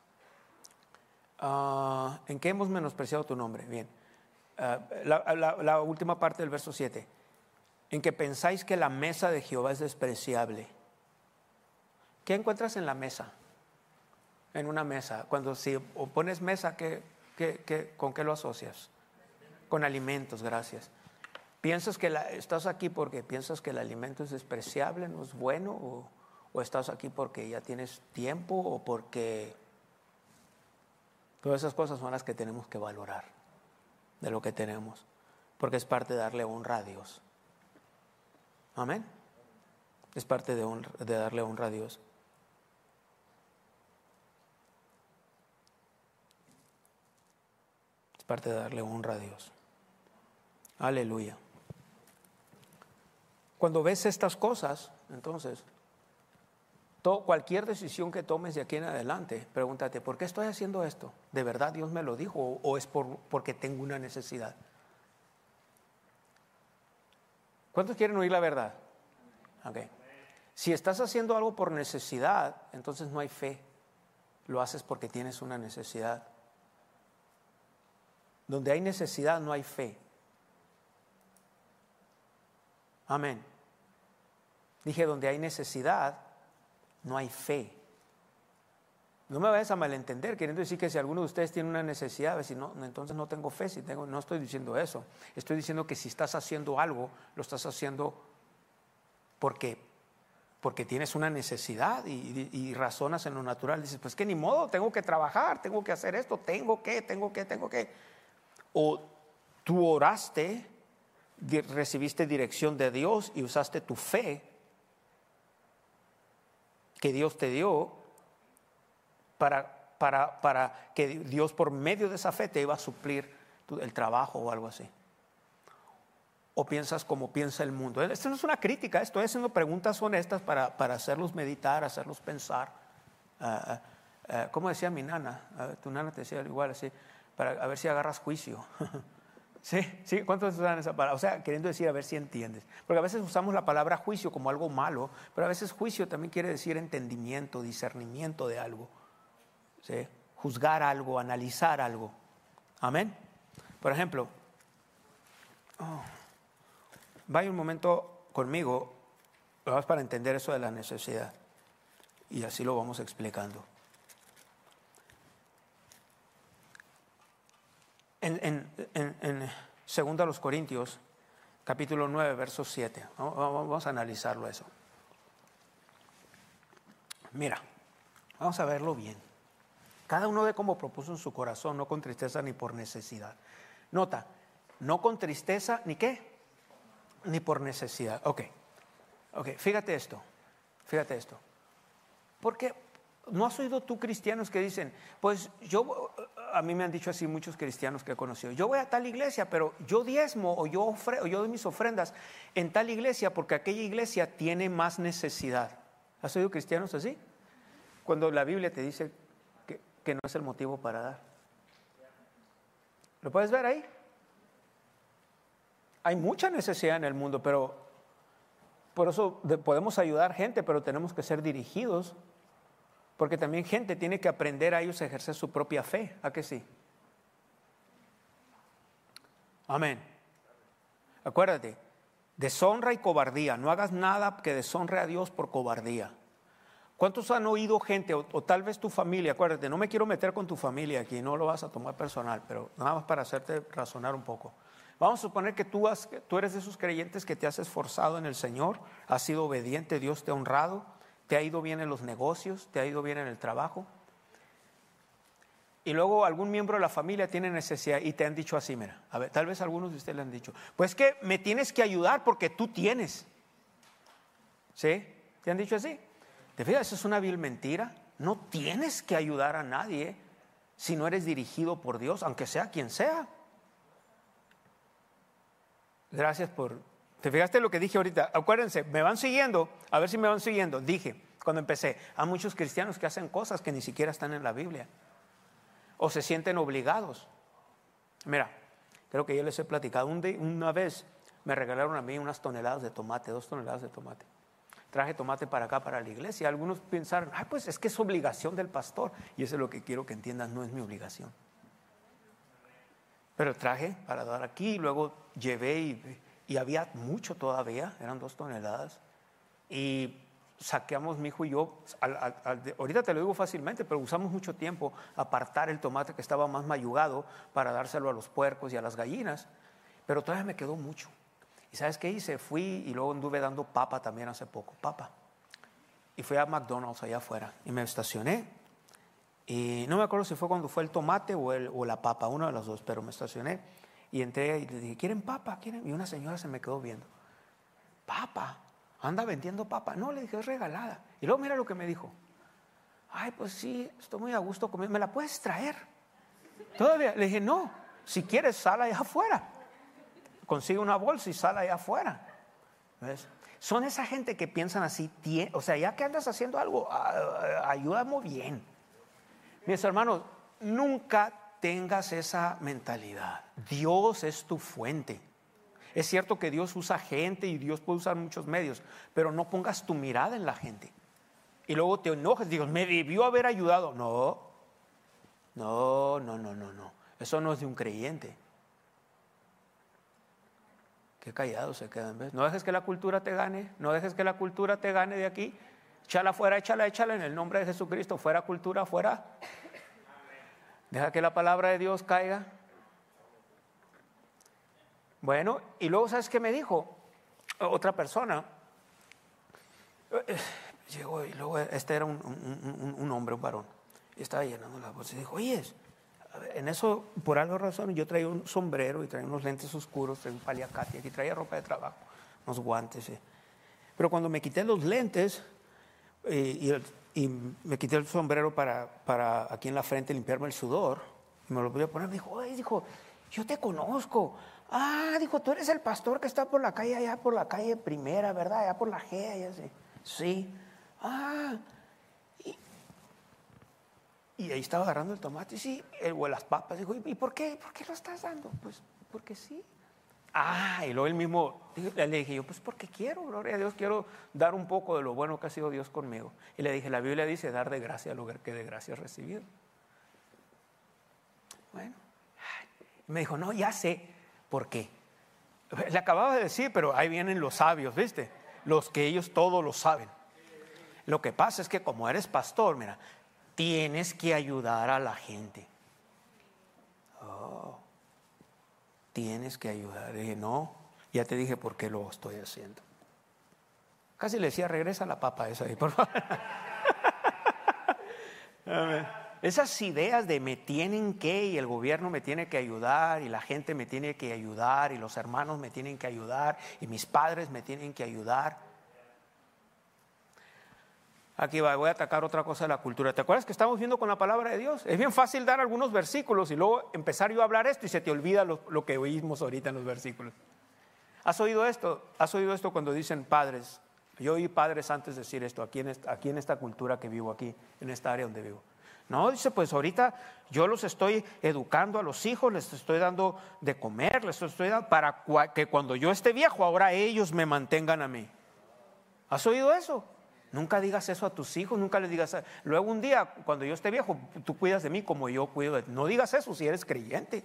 uh, ¿en qué hemos menospreciado tu nombre? Bien. Uh, la, la, la última parte del verso siete. En que pensáis que la mesa de Jehová es despreciable. ¿Qué encuentras en la mesa? En una mesa. Cuando si pones mesa, ¿qué, qué, qué, ¿con qué lo asocias? Con alimentos, gracias. ¿Piensas que la, estás aquí porque piensas que el alimento es despreciable, no es bueno? O, ¿O estás aquí porque ya tienes tiempo? ¿O porque todas esas cosas son las que tenemos que valorar de lo que tenemos? Porque es parte de darle honra a Dios. Amén. Es parte de, honra, de darle honra a Dios. Es parte de darle honra a Dios. Aleluya. Cuando ves estas cosas, entonces, todo, cualquier decisión que tomes de aquí en adelante, pregúntate, ¿por qué estoy haciendo esto? ¿De verdad Dios me lo dijo o, o es por, porque tengo una necesidad? ¿Cuántos quieren oír la verdad? Okay. Si estás haciendo algo por necesidad, entonces no hay fe. Lo haces porque tienes una necesidad. Donde hay necesidad no hay fe. Amén. Dije, donde hay necesidad no hay fe. No me vayas a malentender, queriendo decir que si alguno de ustedes tiene una necesidad, decir, no, entonces no tengo fe, si tengo, no estoy diciendo eso. Estoy diciendo que si estás haciendo algo, lo estás haciendo porque, porque tienes una necesidad y, y, y razonas en lo natural. Dices, pues que ni modo, tengo que trabajar, tengo que hacer esto, tengo que, tengo que, tengo que. O tú oraste, recibiste dirección de Dios y usaste tu fe que Dios te dio para, para, para que Dios por medio de esa fe te iba a suplir tu, el trabajo o algo así. O piensas como piensa el mundo. Esto no es una crítica, estoy haciendo preguntas honestas para, para hacerlos meditar, hacerlos pensar. Uh, uh, uh, ¿Cómo decía mi nana? Uh, tu nana te decía igual así, para a ver si agarras juicio. ¿Sí? ¿Sí? ¿Cuántos usan esa palabra? O sea, queriendo decir a ver si entiendes. Porque a veces usamos la palabra juicio como algo malo, pero a veces juicio también quiere decir entendimiento, discernimiento de algo. ¿Sí? Juzgar algo, analizar algo. Amén. Por ejemplo, oh, vaya un momento conmigo, vamos para entender eso de la necesidad. Y así lo vamos explicando. En, en, en, en Segunda a los Corintios, capítulo nueve, verso siete. Vamos, vamos a analizarlo eso. Mira, vamos a verlo bien. Cada uno de cómo propuso en su corazón, no con tristeza ni por necesidad. Nota, no con tristeza ni qué, ni por necesidad. Ok, ok, fíjate esto, fíjate esto. Porque ¿no has oído tú cristianos que dicen, pues yo, a mí me han dicho así muchos cristianos que he conocido, yo voy a tal iglesia, pero yo diezmo o yo, ofre, o yo doy mis ofrendas en tal iglesia porque aquella iglesia tiene más necesidad? ¿Has oído cristianos así? Cuando la Biblia te dice que, que no es el motivo para dar. ¿Lo puedes ver ahí? Hay mucha necesidad en el mundo, pero por eso podemos ayudar gente, pero tenemos que ser dirigidos. Porque también gente tiene que aprender a ellos a ejercer su propia fe. ¿A que sí? Amén. Acuérdate, deshonra y cobardía. No hagas nada que deshonre a Dios por cobardía. ¿Cuántos han oído gente, o, o tal vez tu familia? Acuérdate, no me quiero meter con tu familia aquí, no lo vas a tomar personal, pero nada más para hacerte razonar un poco. Vamos a suponer que tú, has, tú eres de esos creyentes que te has esforzado en el Señor, has sido obediente, Dios te ha honrado. ¿Te ha ido bien en los negocios? ¿Te ha ido bien en el trabajo? Y luego algún miembro de la familia tiene necesidad y te han dicho así, mira, a ver, tal vez algunos de ustedes le han dicho, pues que me tienes que ayudar porque tú tienes. ¿Sí? ¿Te han dicho así? ¿Te fijas? Eso es una vil mentira. No tienes que ayudar a nadie si no eres dirigido por Dios, aunque sea quien sea. Gracias por... ¿Te fijaste lo que dije ahorita? Acuérdense, me van siguiendo, a ver si me van siguiendo. Dije, cuando empecé, hay muchos cristianos que hacen cosas que ni siquiera están en la Biblia. O se sienten obligados. Mira, creo que yo les he platicado. Un día, una vez me regalaron a mí unas toneladas de tomate, dos toneladas de tomate. Traje tomate para acá, para la iglesia. Algunos pensaron, ay, pues es que es obligación del pastor. Y eso es lo que quiero que entiendan, no es mi obligación. Pero traje para dar aquí, y luego llevé y... Y había mucho todavía, eran dos toneladas. Y saqueamos mi hijo y yo, al, al, al, ahorita te lo digo fácilmente, pero usamos mucho tiempo a apartar el tomate que estaba más mayugado para dárselo a los puercos y a las gallinas. Pero todavía me quedó mucho. ¿Y sabes qué hice? Fui y luego anduve dando papa también hace poco, papa. Y fui a McDonald's allá afuera y me estacioné. Y no me acuerdo si fue cuando fue el tomate o, el, o la papa, uno de los dos, pero me estacioné. Y entré y le dije, ¿quieren papa? ¿Quieren? Y una señora se me quedó viendo. ¿Papa? ¿Anda vendiendo papa? No, le dije, es regalada. Y luego mira lo que me dijo. Ay, pues sí, estoy muy a gusto comiendo. ¿Me la puedes traer? Todavía. Le dije, no, si quieres, sal allá afuera. Consigue una bolsa y sal allá afuera. ¿Ves? Son esa gente que piensan así, o sea, ya que andas haciendo algo, ayuda muy bien. Mis hermanos, nunca tengas esa mentalidad. Dios es tu fuente. Es cierto que Dios usa gente y Dios puede usar muchos medios, pero no pongas tu mirada en la gente. Y luego te enojes, digo, me debió haber ayudado. No, no, no, no, no, no. Eso no es de un creyente. Qué callados se quedan, ¿ves? No dejes que la cultura te gane, no dejes que la cultura te gane de aquí. Échala fuera, échala, échala en el nombre de Jesucristo. Fuera cultura, fuera. Deja que la palabra de Dios caiga. Bueno, y luego, ¿sabes qué me dijo? Otra persona. Llegó y luego, este era un, un, un, un hombre, un varón. Y estaba llenando la voz y dijo, oye, en eso, por algo razón, yo traía un sombrero y traía unos lentes oscuros, traía un paliacate, aquí traía ropa de trabajo, unos guantes. ¿eh? Pero cuando me quité los lentes eh, y, y me quité el sombrero para, para aquí en la frente limpiarme el sudor, y me lo voy a poner, me dijo, oye, dijo, yo te conozco. Ah, dijo, tú eres el pastor que está por la calle, allá por la calle Primera, ¿verdad? Allá por la G, allá sí. Sí. Ah, y, y ahí estaba agarrando el tomate, sí, o las papas. Dijo, ¿y por qué? ¿Por qué lo estás dando? Pues, porque sí. Ah, y luego él mismo, le dije yo, pues porque quiero, gloria a Dios, quiero dar un poco de lo bueno que ha sido Dios conmigo. Y le dije, la Biblia dice, dar de gracia lo que de gracia has recibido. Bueno, me dijo, no, ya sé por qué. Le acababa de decir, pero ahí vienen los sabios, ¿viste? Los que ellos todos lo saben. Lo que pasa es que como eres pastor, mira, tienes que ayudar a la gente. Oh, tienes que ayudar. Y dije, no, ya te dije por qué lo estoy haciendo. Casi le decía, regresa la papa esa ahí, por favor. Esas ideas de me tienen que y el gobierno me tiene que ayudar y la gente me tiene que ayudar y los hermanos me tienen que ayudar y mis padres me tienen que ayudar. Aquí va, voy a atacar otra cosa de la cultura. ¿Te acuerdas que estamos viendo con la palabra de Dios? Es bien fácil dar algunos versículos y luego empezar yo a hablar esto y se te olvida lo, lo que oímos ahorita en los versículos. ¿Has oído esto? ¿Has oído esto cuando dicen padres? Yo oí padres antes decir esto aquí en esta, aquí en esta cultura que vivo aquí, en esta área donde vivo. No, dice, pues ahorita yo los estoy educando a los hijos, les estoy dando de comer, les estoy dando para que cuando yo esté viejo, ahora ellos me mantengan a mí. ¿Has oído eso? Nunca digas eso a tus hijos, nunca les digas. Luego un día, cuando yo esté viejo, tú cuidas de mí como yo cuido de ti. No digas eso si eres creyente.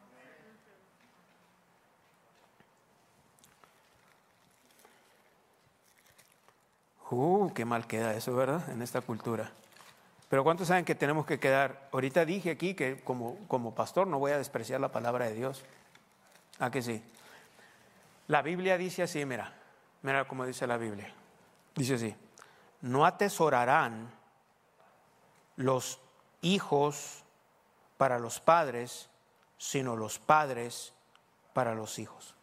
Uh, qué mal queda eso, ¿verdad? En esta cultura. Pero ¿cuántos saben que tenemos que quedar? Ahorita dije aquí que como, como pastor no voy a despreciar la palabra de Dios. ¿A que sí? La Biblia dice así, mira, mira cómo dice la Biblia. Dice así, no atesorarán los hijos para los padres, sino los padres para los hijos.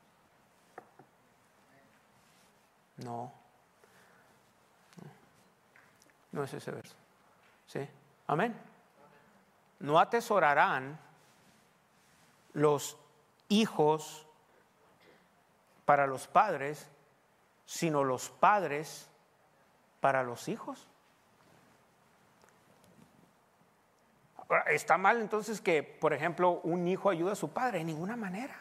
No, no es ese verso. ¿Sí? Amén. No atesorarán los hijos para los padres, sino los padres para los hijos. Ahora, ¿está mal entonces que, por ejemplo, un hijo ayude a su padre? De ninguna manera.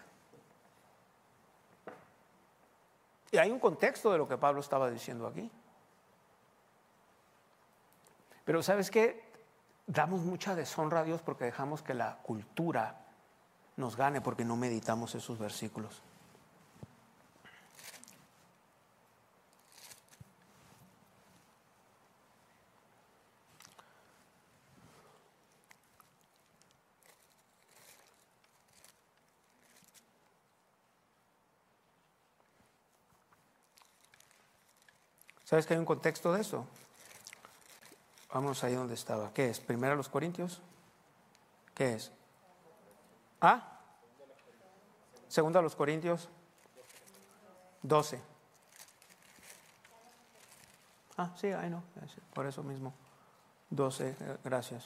Y hay un contexto de lo que Pablo estaba diciendo aquí. Pero ¿sabes qué? Damos mucha deshonra a Dios porque dejamos que la cultura nos gane porque no meditamos esos versículos. ¿Sabes que hay un contexto de eso? Vamos ahí donde estaba. ¿Qué es? ¿Primera a los Corintios? ¿Qué es? ¿Ah? Segunda a los Corintios doce. Ah, sí, ahí no. Por eso mismo. doce, gracias.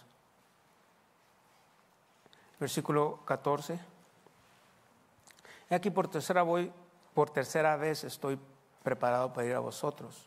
Versículo catorce. Aquí por tercera voy, por tercera vez estoy preparado para ir a vosotros.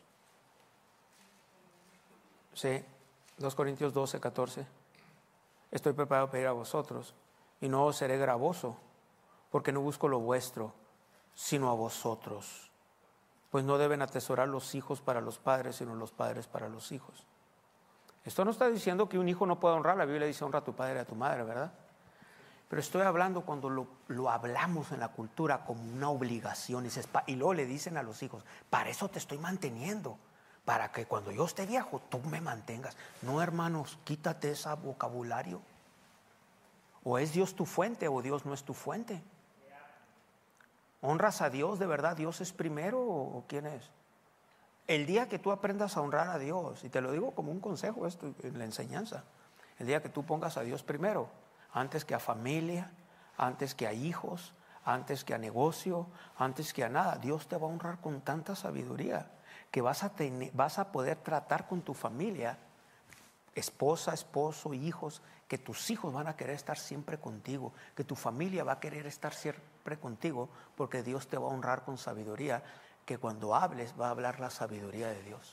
Sí, dos Corintios doce, catorce. Estoy preparado para ir a vosotros y no os seré gravoso, porque no busco lo vuestro, sino a vosotros. Pues no deben atesorar los hijos para los padres, sino los padres para los hijos. Esto no está diciendo que un hijo no pueda honrar. La Biblia dice honra a tu padre y a tu madre, ¿verdad? Pero estoy hablando cuando lo, lo hablamos en la cultura como una obligación. Y, se, y luego le dicen a los hijos, para eso te estoy manteniendo, para que cuando yo esté viejo tú me mantengas. No, hermanos, quítate ese vocabulario. O es Dios tu fuente o Dios no es tu fuente. ¿Honras a Dios de verdad? ¿Dios es primero o quién es? El día que tú aprendas a honrar a Dios, y te lo digo como un consejo esto en la enseñanza, el día que tú pongas a Dios primero, antes que a familia, antes que a hijos, antes que a negocio, antes que a nada, Dios te va a honrar con tanta sabiduría que vas a, tener, vas a poder tratar con tu familia, esposa, esposo, hijos, que tus hijos van a querer estar siempre contigo, que tu familia va a querer estar siempre contigo, porque Dios te va a honrar con sabiduría, que cuando hables va a hablar la sabiduría de Dios.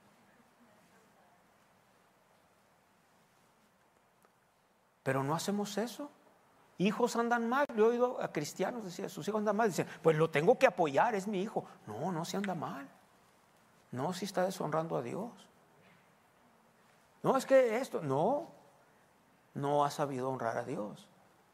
Pero no hacemos eso. Hijos andan mal. Yo he oído a cristianos decir, sus hijos andan mal. Dicen, pues lo tengo que apoyar, es mi hijo. No, no se anda mal. No, si está deshonrando a Dios. No, es que esto, no. No ha sabido honrar a Dios.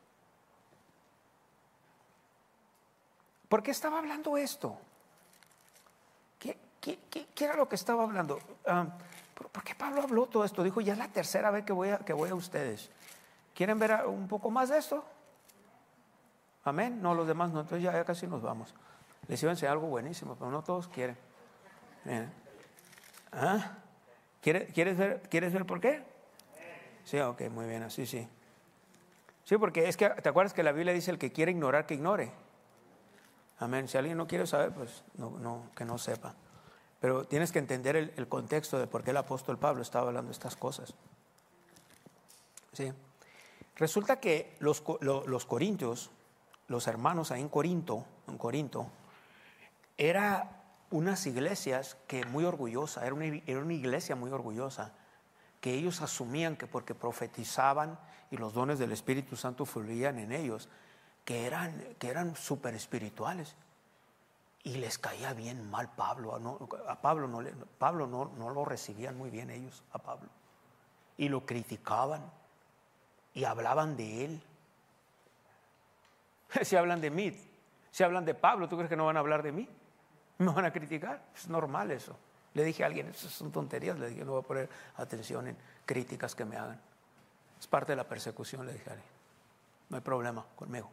¿Por qué estaba hablando esto? ¿Qué, qué, qué, qué era lo que estaba hablando? Um, ¿por, ¿Por qué Pablo habló todo esto? Dijo, ya es la tercera vez que voy a, que voy a ustedes. ¿Quieren ver un poco más de esto? Amén. No, los demás no. Entonces ya, ya casi nos vamos. Les iba a enseñar algo buenísimo, pero no todos quieren. ¿Eh? ¿Ah? ¿Quieres, ¿Quieres ver, ¿Quieres ver por qué? Sí, ok, muy bien, así sí. Sí, porque es que, ¿te acuerdas que la Biblia dice el que quiere ignorar, que ignore? Amén. Si alguien no quiere saber, pues no, no, que no sepa. Pero tienes que entender el, el contexto de por qué el apóstol Pablo estaba hablando de estas cosas. Sí. Resulta que los, los, los corintios, los hermanos ahí en Corinto, en Corinto, era unas iglesias que muy orgullosa, era una, era una iglesia muy orgullosa, que ellos asumían que porque profetizaban y los dones del Espíritu Santo fluían en ellos, que eran, que eran súper espirituales. Y les caía bien mal Pablo. No, a Pablo, no, Pablo no, no lo recibían muy bien ellos, a Pablo. Y lo criticaban. Y hablaban de él. Si hablan de mí, si hablan de Pablo, ¿tú crees que no van a hablar de mí? ¿Me van a criticar? Es normal eso. Le dije a alguien, eso son tonterías. Le dije, no voy a poner atención en críticas que me hagan. Es parte de la persecución, le dije a alguien. No hay problema conmigo.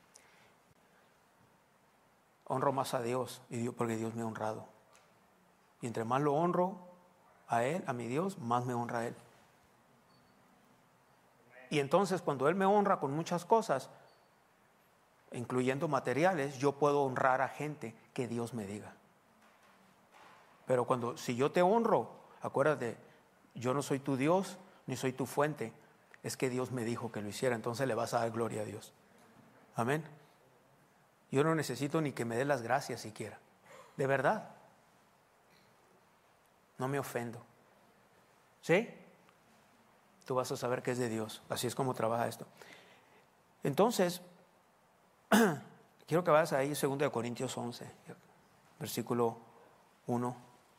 Honro más a Dios, y Dios porque Dios me ha honrado. Y entre más lo honro a Él, a mi Dios, más me honra a Él. Y entonces cuando Él me honra con muchas cosas, incluyendo materiales, yo puedo honrar a gente que Dios me diga. Pero cuando, si yo te honro, acuérdate, yo no soy tu Dios, ni soy tu fuente, es que Dios me dijo que lo hiciera, entonces le vas a dar gloria a Dios. Amén. Yo no necesito ni que me dé las gracias siquiera. De verdad. No me ofendo. ¿Sí? Tú vas a saber que es de Dios. Así es como trabaja esto. Entonces, quiero que vayas ahí, segundo de Corintios once, versículo uno.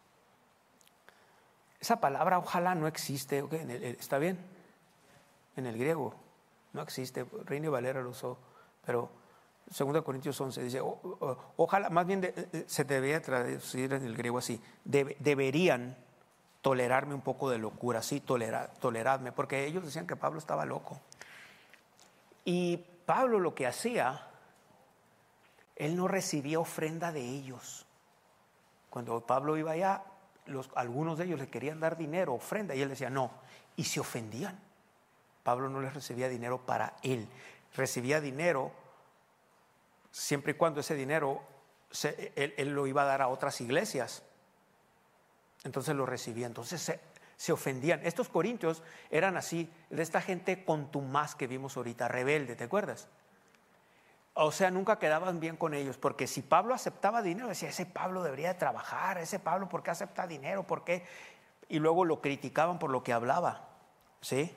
Esa palabra ojalá no existe. ¿Okay? ¿Está bien? En el griego no existe. Reina Valera lo usó. Pero segundo de Corintios once dice, o, o, ojalá, más bien de, se debería traducir en el griego así, de, deberían tolerarme un poco de locura, sí, tolerar, toleradme, porque ellos decían que Pablo estaba loco. Y Pablo lo que hacía, él no recibía ofrenda de ellos. Cuando Pablo iba allá, los, algunos de ellos le querían dar dinero, ofrenda, y él decía no, y se ofendían. Pablo no les recibía dinero para él, recibía dinero siempre y cuando ese dinero se, él, él lo iba a dar a otras iglesias. Entonces lo recibía, entonces se, se ofendían. Estos corintios eran así, de esta gente contumaz que vimos ahorita, rebelde, ¿te acuerdas? O sea, nunca quedaban bien con ellos, porque si Pablo aceptaba dinero, decía, ese Pablo debería de trabajar, ese Pablo, ¿por qué acepta dinero? ¿Por qué? Y luego lo criticaban por lo que hablaba, ¿sí?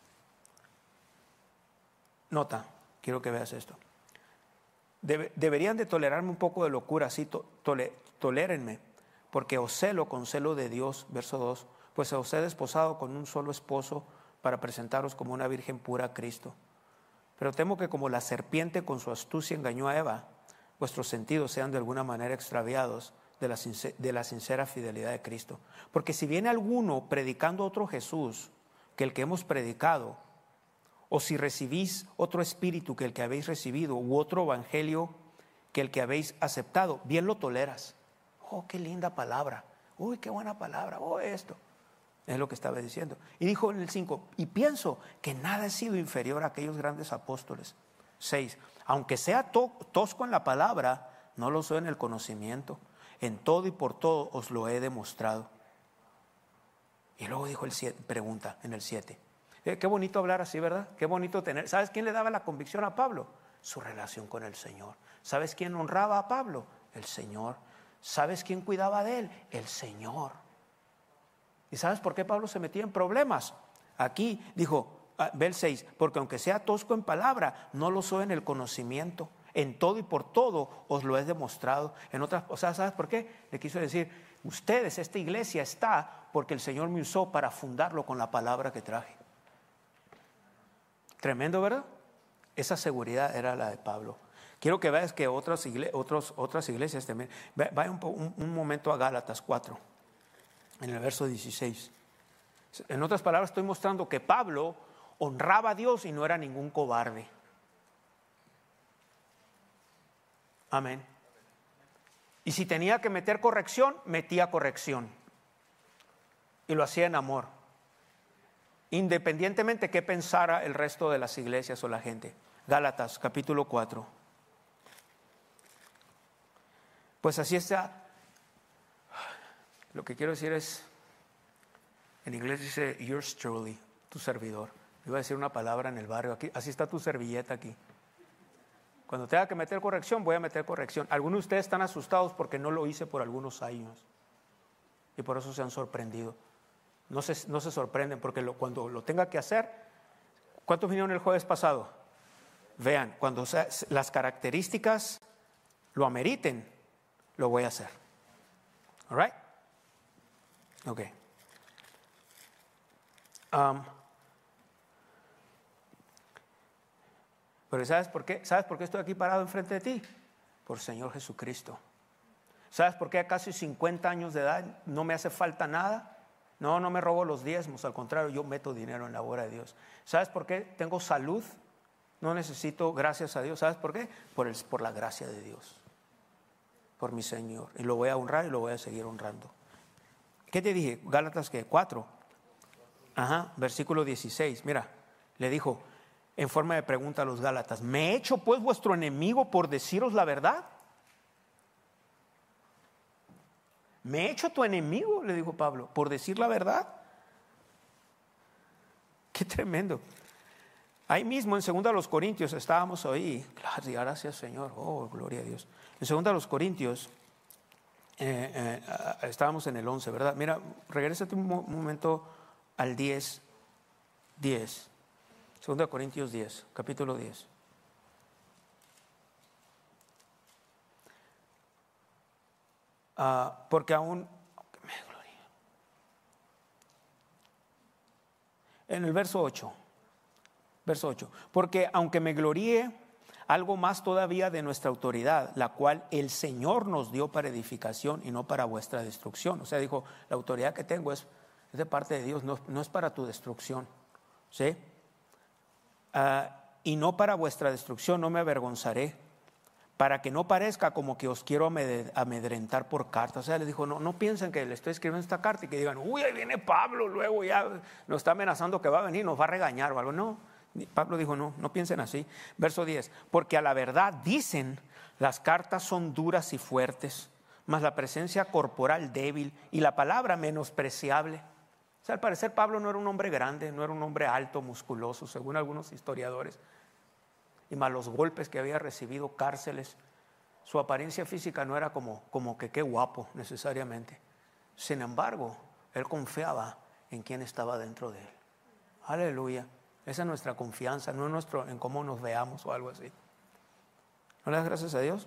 Nota, quiero que veas esto. Debe, deberían de tolerarme un poco de locura, sí, to, tole, tolérenme, porque os celo con celo de Dios, verso dos, pues os he desposado con un solo esposo para presentaros como una virgen pura a Cristo. Pero temo que como la serpiente con su astucia engañó a Eva, vuestros sentidos sean de alguna manera extraviados de la, de la sincera fidelidad de Cristo. Porque si viene alguno predicando otro Jesús que el que hemos predicado, o si recibís otro espíritu que el que habéis recibido, u otro evangelio que el que habéis aceptado, bien lo toleras. Oh, qué linda palabra. Uy, qué buena palabra. Oh, esto. Es lo que estaba diciendo. Y dijo en el cinco, y pienso que nada he sido inferior a aquellos grandes apóstoles. seis, aunque sea to tosco en la palabra, no lo soy en el conocimiento. En todo y por todo os lo he demostrado. Y luego dijo el siete, pregunta en el siete. Eh, qué bonito hablar así, ¿verdad? Qué bonito tener. ¿Sabes quién le daba la convicción a Pablo? Su relación con el Señor. ¿Sabes quién honraba a Pablo? El Señor. ¿Sabes quién cuidaba de él? El Señor. ¿Y sabes por qué Pablo se metía en problemas? Aquí dijo, ve el seis, porque aunque sea tosco en palabra, no lo soy en el conocimiento. En todo y por todo os lo he demostrado. En otras, o sea, ¿sabes por qué? Le quiso decir, ustedes, esta iglesia está porque el Señor me usó para fundarlo con la palabra que traje. Tremendo, ¿verdad? Esa seguridad era la de Pablo. Quiero que veas que otras, igle, otros, otras iglesias también. Vaya un, un, un momento a Gálatas cuatro. En el verso dieciséis. En otras palabras, estoy mostrando que Pablo honraba a Dios y no era ningún cobarde. Amén. Y si tenía que meter corrección, metía corrección. Y lo hacía en amor. Independientemente de qué pensara el resto de las iglesias o la gente. Gálatas, capítulo cuatro. Pues así está. Lo que quiero decir es, en inglés dice, yours truly, tu servidor. Iba a decir una palabra en el barrio, aquí, así está tu servilleta aquí. Cuando tenga que meter corrección, voy a meter corrección. Algunos de ustedes están asustados porque no lo hice por algunos años. Y por eso se han sorprendido. No se, no se sorprenden porque lo, cuando lo tenga que hacer, ¿cuántos vinieron el jueves pasado? Vean, cuando sea, las características lo ameriten, lo voy a hacer. All right? Ok. Um, pero ¿sabes por qué? ¿Sabes por qué estoy aquí parado enfrente de ti? Por Señor Jesucristo. ¿Sabes por qué a casi cincuenta años de edad no me hace falta nada? No, no me robo los diezmos, al contrario, yo meto dinero en la obra de Dios. ¿Sabes por qué tengo salud? No necesito, gracias a Dios. ¿Sabes por qué? Por, el, por la gracia de Dios. Por mi Señor. Y lo voy a honrar y lo voy a seguir honrando. ¿Qué te dije? Gálatas que cuatro. Ajá, versículo dieciséis. Mira, le dijo en forma de pregunta a los Gálatas, ¿me he hecho pues vuestro enemigo por deciros la verdad? ¿Me he hecho tu enemigo? Le dijo Pablo, por decir la verdad. Qué tremendo. Ahí mismo en segunda de los Corintios estábamos ahí. Gracias Señor. Oh, gloria a Dios. En segunda de los Corintios eh, eh, estábamos en el once, ¿verdad? Mira, regrésate un momento al diez. diez. segunda de Corintios diez, capítulo diez. Uh, porque aún en el verso ocho, verso ocho, porque aunque me gloríe algo más todavía de nuestra autoridad, la cual el Señor nos dio para edificación y no para vuestra destrucción. O sea, dijo, la autoridad que tengo es, es de parte de Dios, no, no es para tu destrucción, ¿sí? Uh, y no para vuestra destrucción, no me avergonzaré, para que no parezca como que os quiero amedrentar por carta. O sea, le dijo, no, no piensen que le estoy escribiendo esta carta y que digan, uy, ahí viene Pablo, luego ya nos está amenazando que va a venir, nos va a regañar o algo. No, Pablo dijo, no, no piensen así. Verso diez, porque a la verdad dicen, las cartas son duras y fuertes, mas la presencia corporal débil y la palabra menospreciable. O sea, al parecer Pablo no era un hombre grande, no era un hombre alto, musculoso, según algunos historiadores. y más los golpes que había recibido, cárceles, su apariencia física no era como, como que qué guapo necesariamente. Sin embargo, él confiaba en quien estaba dentro de él. Aleluya. Esa es nuestra confianza, no es nuestro, en cómo nos veamos o algo así. ¿No le das gracias a Dios?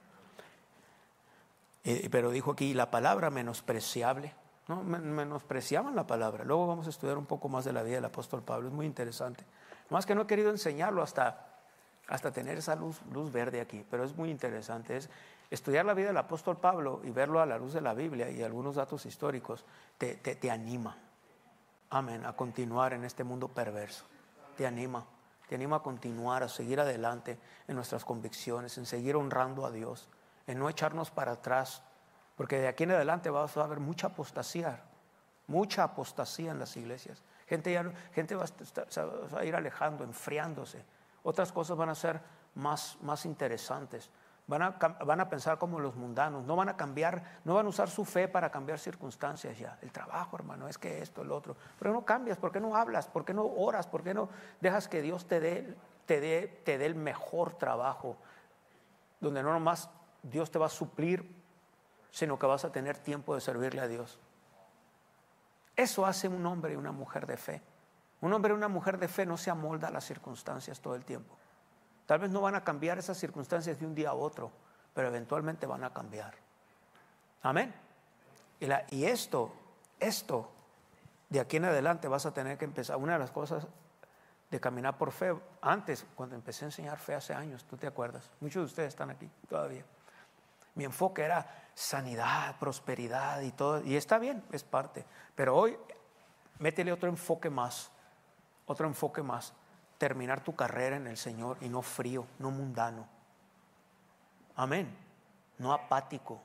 Eh, pero dijo aquí, la palabra menospreciable. No, menospreciaban la palabra. Luego vamos a estudiar un poco más de la vida del apóstol Pablo, es muy interesante. Más que no he querido enseñarlo hasta, hasta tener esa luz, luz verde aquí, pero es muy interesante. Es estudiar la vida del apóstol Pablo y verlo a la luz de la Biblia y algunos datos históricos te, te, te anima, amén, a continuar en este mundo perverso. Te anima, te anima a continuar, a seguir adelante en nuestras convicciones, en seguir honrando a Dios, en no echarnos para atrás. Porque de aquí en adelante va a haber mucha apostasía, mucha apostasía en las iglesias. Gente, ya, gente va, a estar, se va a ir alejando, enfriándose. Otras cosas van a ser más, más interesantes. Van a, van a pensar como los mundanos. No van a cambiar, no van a usar su fe para cambiar circunstancias ya. El trabajo, hermano, es que esto, el otro. ¿Por qué no cambias? ¿Por qué no hablas? ¿Por qué no oras? ¿Por qué no dejas que Dios te dé, te dé, te dé el mejor trabajo? Donde no nomás Dios te va a suplir, sino que vas a tener tiempo de servirle a Dios. Eso hace un hombre y una mujer de fe. Un hombre y una mujer de fe no se amolda a las circunstancias todo el tiempo. Tal vez no van a cambiar esas circunstancias de un día a otro, pero eventualmente van a cambiar. Amén. Y, la, y esto, esto, de aquí en adelante vas a tener que empezar. Una de las cosas de caminar por fe, antes, cuando empecé a enseñar fe hace años, tú te acuerdas, muchos de ustedes están aquí todavía. Mi enfoque era sanidad, prosperidad y todo, y está bien, es parte. Pero hoy, métele otro enfoque más, otro enfoque más. Terminar tu carrera en el Señor y no frío, no mundano. Amén. No apático.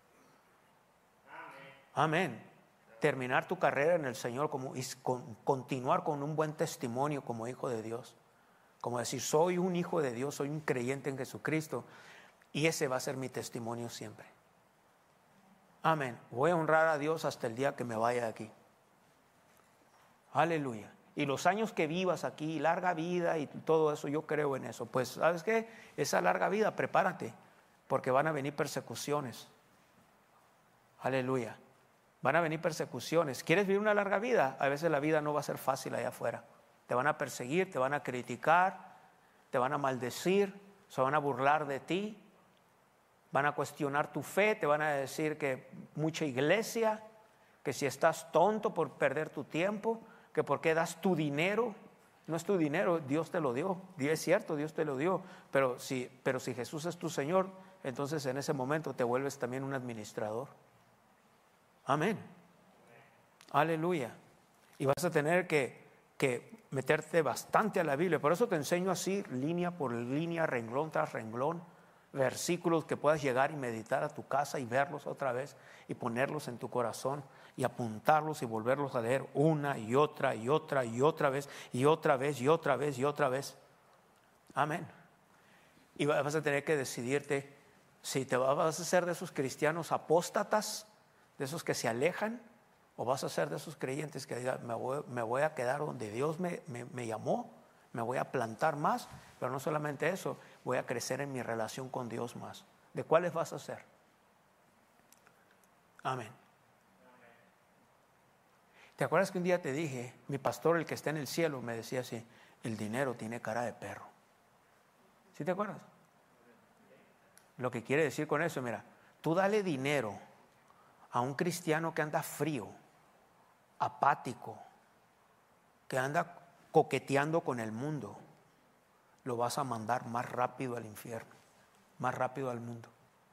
Amén. Terminar tu carrera en el Señor como, y con, continuar con un buen testimonio como hijo de Dios. Como decir, soy un hijo de Dios, soy un creyente en Jesucristo. Y ese va a ser mi testimonio siempre. Amén. Voy a honrar a Dios hasta el día que me vaya de aquí. Aleluya. Y los años que vivas aquí, larga vida y todo eso, yo creo en eso. Pues, ¿sabes qué? Esa larga vida, prepárate, porque van a venir persecuciones. Aleluya. Van a venir persecuciones. ¿Quieres vivir una larga vida? A veces la vida no va a ser fácil allá afuera. Te van a perseguir, te van a criticar, te van a maldecir, se van a burlar de ti. Van a cuestionar tu fe, te van a decir que mucha iglesia, que si estás tonto por perder tu tiempo, que por qué das tu dinero. No es tu dinero, Dios te lo dio. Es cierto, Dios te lo dio, pero si, pero si Jesús es tu Señor, entonces en ese momento te vuelves también un administrador. Amén. Aleluya. Y vas a tener que, que meterte bastante a la Biblia. Por eso te enseño así, línea por línea, renglón tras renglón, versículos que puedas llegar y meditar a tu casa y verlos otra vez y ponerlos en tu corazón y apuntarlos y volverlos a leer una y otra y otra y otra vez y otra vez y otra vez y otra vez. Amén. Y vas a tener que decidirte si te vas a ser de esos cristianos apóstatas, de esos que se alejan, o vas a ser de esos creyentes que digan, me voy, me voy a quedar donde Dios me, me, me llamó, me voy a plantar más, pero no solamente eso, voy a crecer en mi relación con Dios más. ¿De cuáles vas a ser? Amén. ¿Te acuerdas que un día te dije, mi pastor, el que está en el cielo, me decía así, el dinero tiene cara de perro? ¿Sí te acuerdas? Lo que quiere decir con eso, mira, tú dale dinero a un cristiano que anda frío, apático, que anda coqueteando con el mundo, lo vas a mandar más rápido al infierno, más rápido al mundo.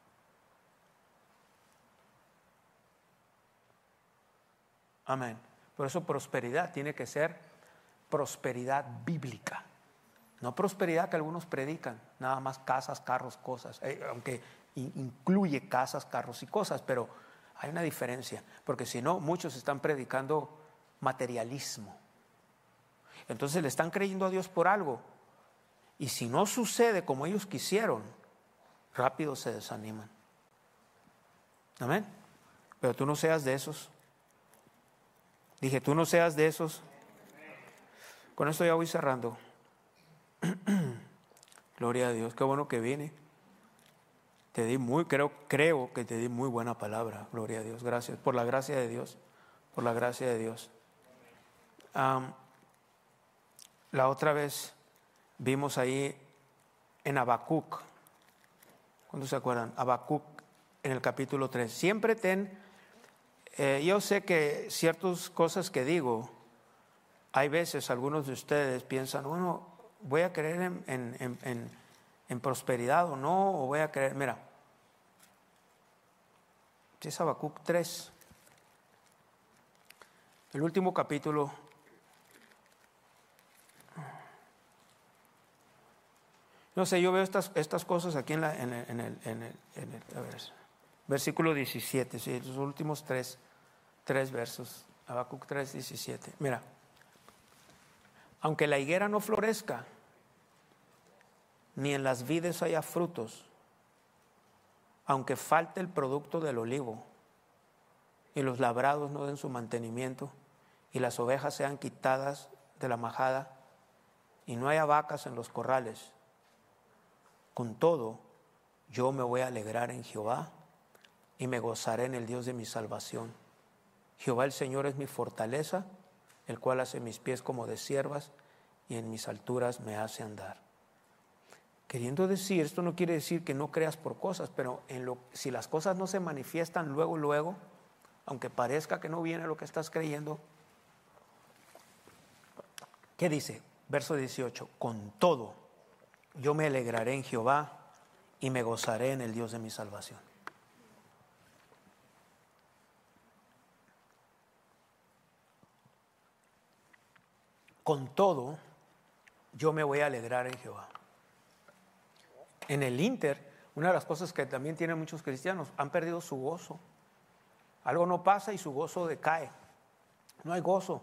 Amén. Por eso prosperidad tiene que ser prosperidad bíblica. No prosperidad que algunos predican, nada más casas, carros, cosas, eh, aunque incluye casas, carros y cosas, pero hay una diferencia, porque si no, muchos están predicando materialismo. Entonces le están creyendo a Dios por algo, y si no sucede como ellos quisieron, rápido se desaniman. Amén. Pero tú no seas de esos. Dije, tú no seas de esos. Con esto ya voy cerrando. Gloria a Dios, qué bueno que vine. Te di muy, creo, creo que te di muy buena palabra. Gloria a Dios, gracias. Por la gracia de Dios, por la gracia de Dios. Um, la otra vez vimos ahí en Habacuc. ¿Cuántos se acuerdan? Habacuc en el capítulo tres. Siempre ten, eh, yo sé que ciertas cosas que digo, hay veces algunos de ustedes piensan, bueno, voy a creer en, en, en, en, en prosperidad o no, o voy a creer, mira, es Habacuc tres, el último capítulo. No sé, yo veo estas, estas cosas aquí en, la, en, el, en, el, en, el, en el a ver, versículo diecisiete, sí, los últimos tres, tres versos, Habacuc tres, diecisiete. Mira, aunque la higuera no florezca, ni en las vides haya frutos, aunque falte el producto del olivo, y los labrados no den su mantenimiento, y las ovejas sean quitadas de la majada, y no haya vacas en los corrales, con todo, yo me voy a alegrar en Jehová y me gozaré en el Dios de mi salvación. Jehová el Señor es mi fortaleza, el cual hace mis pies como de ciervas y en mis alturas me hace andar. Queriendo decir, esto no quiere decir que no creas por cosas, pero en lo, si las cosas no se manifiestan luego, luego, aunque parezca que no viene lo que estás creyendo, ¿qué dice? Verso dieciocho, con todo, yo me alegraré en Jehová y me gozaré en el Dios de mi salvación. Con todo, yo me voy a alegrar en Jehová. En el Inter, una de las cosas que también tienen muchos cristianos, han perdido su gozo. Algo no pasa y su gozo decae. No hay gozo.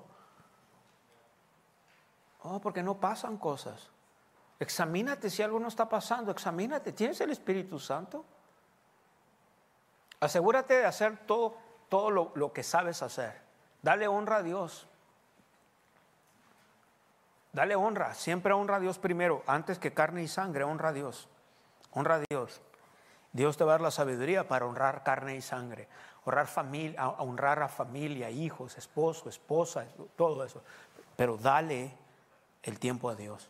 Oh, porque no pasan cosas. Examínate si algo no está pasando, examínate. ¿Tienes el Espíritu Santo? Asegúrate de hacer todo, todo lo, lo que sabes hacer. Dale honra a Dios. Dale honra, siempre honra a Dios primero, antes que carne y sangre, honra a Dios. Honra a Dios. Dios te va a dar la sabiduría para honrar carne y sangre, honrar familia, honrar a familia, hijos, esposo, esposa, todo eso. Pero dale el tiempo a Dios.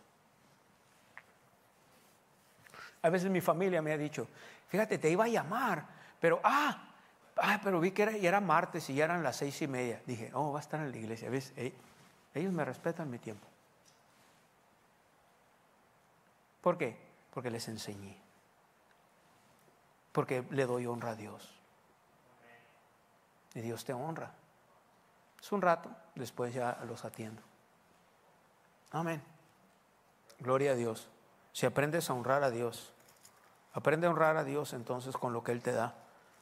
A veces mi familia me ha dicho, fíjate, te iba a llamar, pero ah, ah pero vi que era, y era martes y ya eran las seis y media. Dije, oh, va a estar en la iglesia. ¿Ves? Ellos me respetan mi tiempo. ¿Por qué? Porque les enseñé. Porque le doy honra a Dios. Y Dios te honra. Es un rato, después ya los atiendo. Amén. Gloria a Dios. Si aprendes a honrar a Dios, aprende a honrar a Dios entonces con lo que Él te da.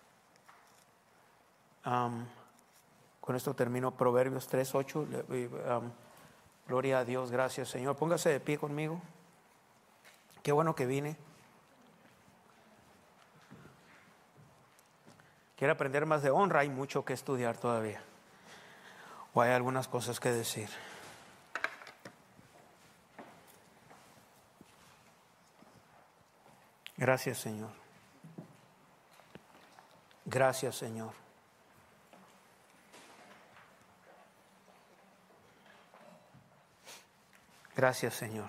Um, con esto termino. Proverbios tres, ocho. Um, gloria a Dios, gracias Señor. Póngase de pie conmigo. Qué bueno que vine. Quiero aprender más de honra. Hay mucho que estudiar todavía. O hay algunas cosas que decir. Gracias, Señor. Gracias, Señor. Gracias, Señor.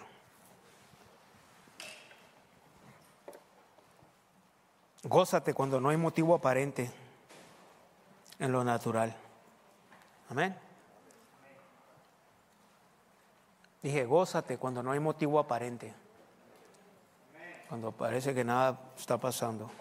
Gózate cuando no hay motivo aparente en lo natural. Amén. Dije, gózate cuando no hay motivo aparente. Cuando parece que nada está pasando.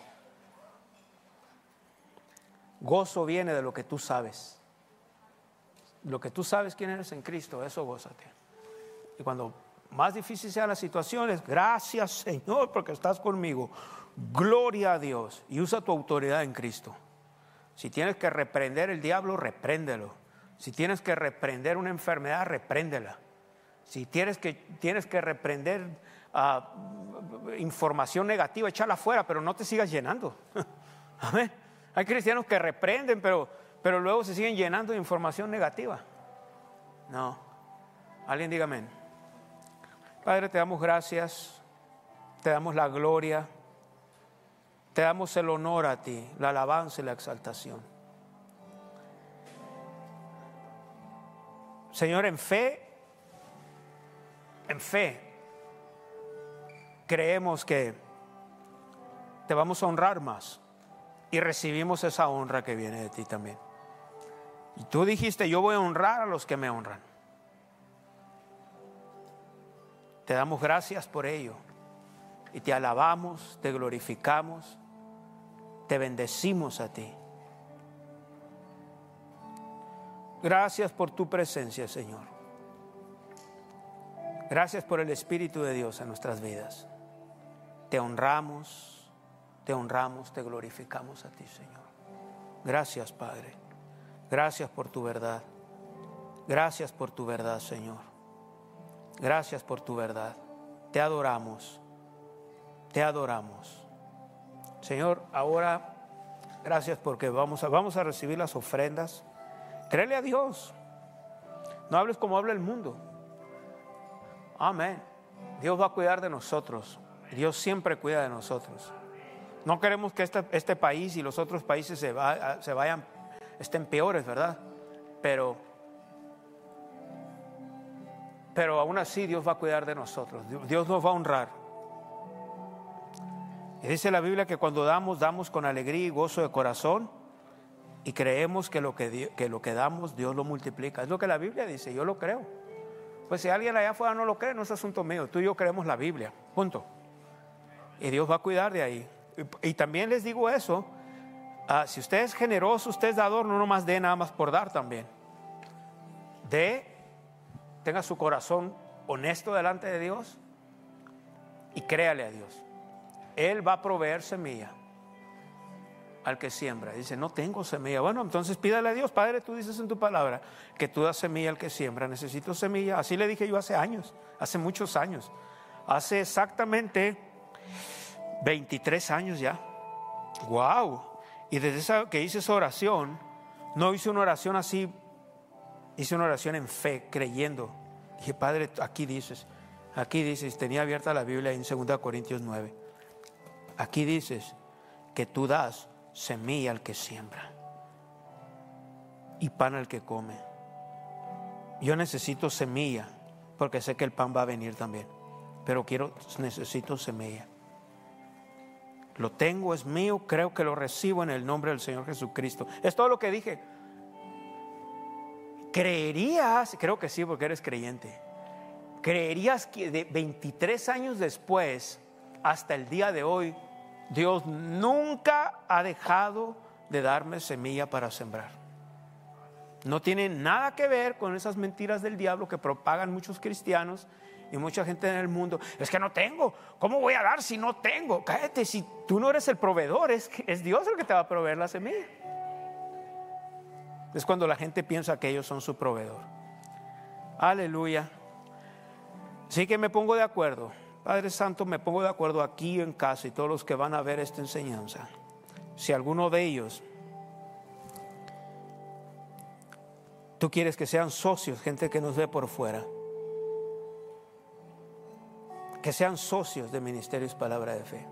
Gozo viene de lo que tú sabes. Lo que tú sabes quién eres en Cristo, eso gózate. Y cuando más difícil sean las situaciones, gracias Señor porque estás conmigo. Gloria a Dios. Y usa tu autoridad en Cristo. Si tienes que reprender el diablo, repréndelo. Si tienes que reprender una enfermedad, repréndela. Si tienes que, tienes que reprender uh, información negativa, échala afuera, pero no te sigas llenando. Amén. Hay cristianos que reprenden, pero, pero luego se siguen llenando de información negativa. No. Alguien diga amén. Padre, te damos gracias te damos la gloria, te damos el honor a ti, la alabanza y la exaltación. Señor, en fe, en fe, creemos que te vamos a honrar más y recibimos esa honra que viene de ti también. Y tú dijiste, yo voy a honrar a los que me honran. Te damos gracias por ello y te alabamos, te glorificamos, te bendecimos a ti. Gracias por tu presencia, Señor. Gracias por el Espíritu de Dios en nuestras vidas. Te honramos, te honramos, te glorificamos a ti, Señor. Gracias, Padre. Gracias por tu verdad. Gracias por tu verdad, Señor. Gracias por tu verdad. Te adoramos. Te adoramos. Señor, ahora, gracias porque vamos a, vamos a recibir las ofrendas. Créele a Dios. No hables como habla el mundo. Amén. Dios va a cuidar de nosotros. Dios siempre cuida de nosotros. No queremos que este, este país y los otros países se, va, se vayan, estén peores, ¿verdad? Pero, pero aún así Dios va a cuidar de nosotros. Dios nos va a honrar. Y dice la Biblia que cuando damos, damos con alegría y gozo de corazón. Y creemos que lo que, que lo que damos, Dios lo multiplica. Es lo que la Biblia dice, yo lo creo. Pues si alguien allá afuera no lo cree, no es asunto mío. Tú y yo creemos la Biblia, punto. Y Dios va a cuidar de ahí. Y, y también les digo eso, uh, si usted es generoso, usted es dador, no nomás dé nada más por dar también. Dé, tenga su corazón honesto delante de Dios y créale a Dios. Él va a proveer semilla al que siembra. Dice, no tengo semilla. Bueno, entonces pídale a Dios. Padre, tú dices en tu palabra que tú das semilla al que siembra. Necesito semilla. Así le dije yo hace años, hace muchos años. Hace exactamente veintitrés años ya. Wow. Y desde esa, que hice esa oración, no hice una oración así, hice una oración en fe, creyendo. Dije, Padre, aquí dices, aquí dices, tenía abierta la Biblia en segunda Corintios nueve. Aquí dices que tú das semilla al que siembra y pan al que come. Yo necesito semilla porque sé que el pan va a venir también, pero quiero, necesito semilla. Lo tengo, es mío, creo que lo recibo en el nombre del Señor Jesucristo. Es todo lo que dije. ¿Creerías? Creo que sí, porque eres creyente. ¿Creerías que de veintitrés años después hasta el día de hoy Dios nunca ha dejado de darme semilla para sembrar? No tiene nada que ver con esas mentiras del diablo que propagan muchos cristianos y mucha gente en el mundo. Es que no tengo, ¿cómo voy a dar si no tengo? Cállate, si tú no eres el proveedor, es, es Dios el que te va a proveer la semilla. Es cuando la gente piensa que ellos son su proveedor. Aleluya. Así que me pongo de acuerdo, Padre Santo, me pongo de acuerdo aquí en casa y todos los que van a ver esta enseñanza. Si alguno de ellos, tú quieres que sean socios, gente que nos ve por fuera, que sean socios de Ministerios Palabra de Fe.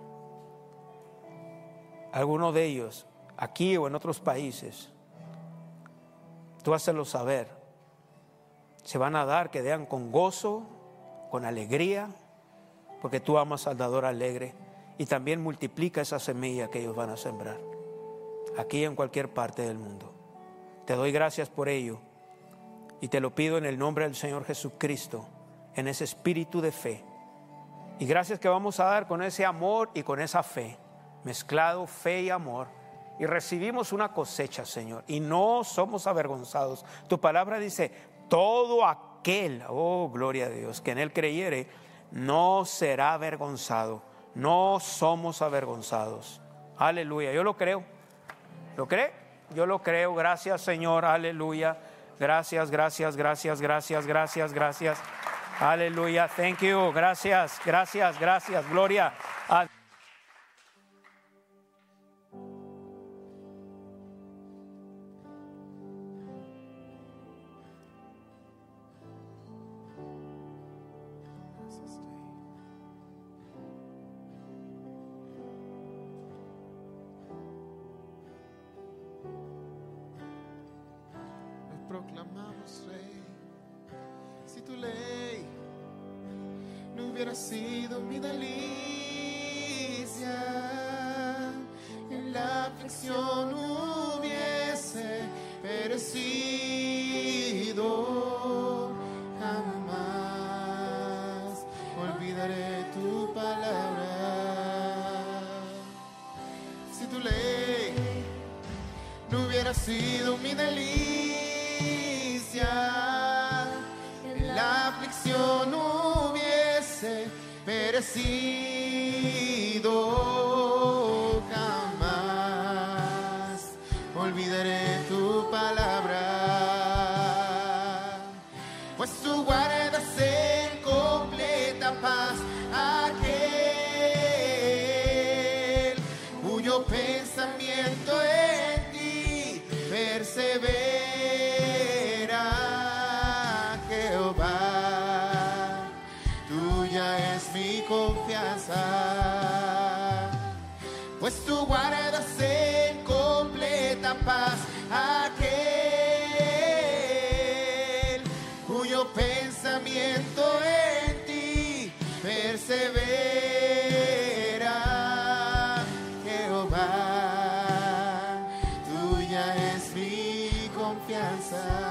Alguno de ellos, aquí o en otros países, tú hazlo saber. Se van a dar, que den con gozo, con alegría, porque tú amas al dador alegre, y también multiplica esa semilla que ellos van a sembrar aquí en cualquier parte del mundo. Te doy gracias por ello y te lo pido en el nombre del Señor Jesucristo, en ese espíritu de fe. Y gracias que vamos a dar con ese amor y con esa fe, mezclado fe y amor, y recibimos una cosecha, Señor, y no somos avergonzados. Tu palabra dice, todo aquel, oh gloria a Dios, que en Él creyere, no será avergonzado. No somos avergonzados. Aleluya, yo lo creo. ¿Lo cree? Yo lo creo. Gracias, Señor, aleluya. Gracias, gracias, gracias, gracias, gracias, gracias. Aleluya, thank you, gracias, gracias, gracias, gloria a proclamamos, Rey. Si tu ley no hubiera sido mi delicia, en la aflicción hubiese perecido. Jamás olvidaré tu palabra. Si tu ley no hubiera sido mi delicia, en la aflicción hubiese perecido. Jamás olvidaré tu palabra, pues tú guardas en completa paz aquel cuyo pensamiento en ti persevera. Jehová, tuya es mi confianza, pues tú guardas en completa paz aquel cuyo pensamiento en ti persevera. Jehová, tuya es mi confianza.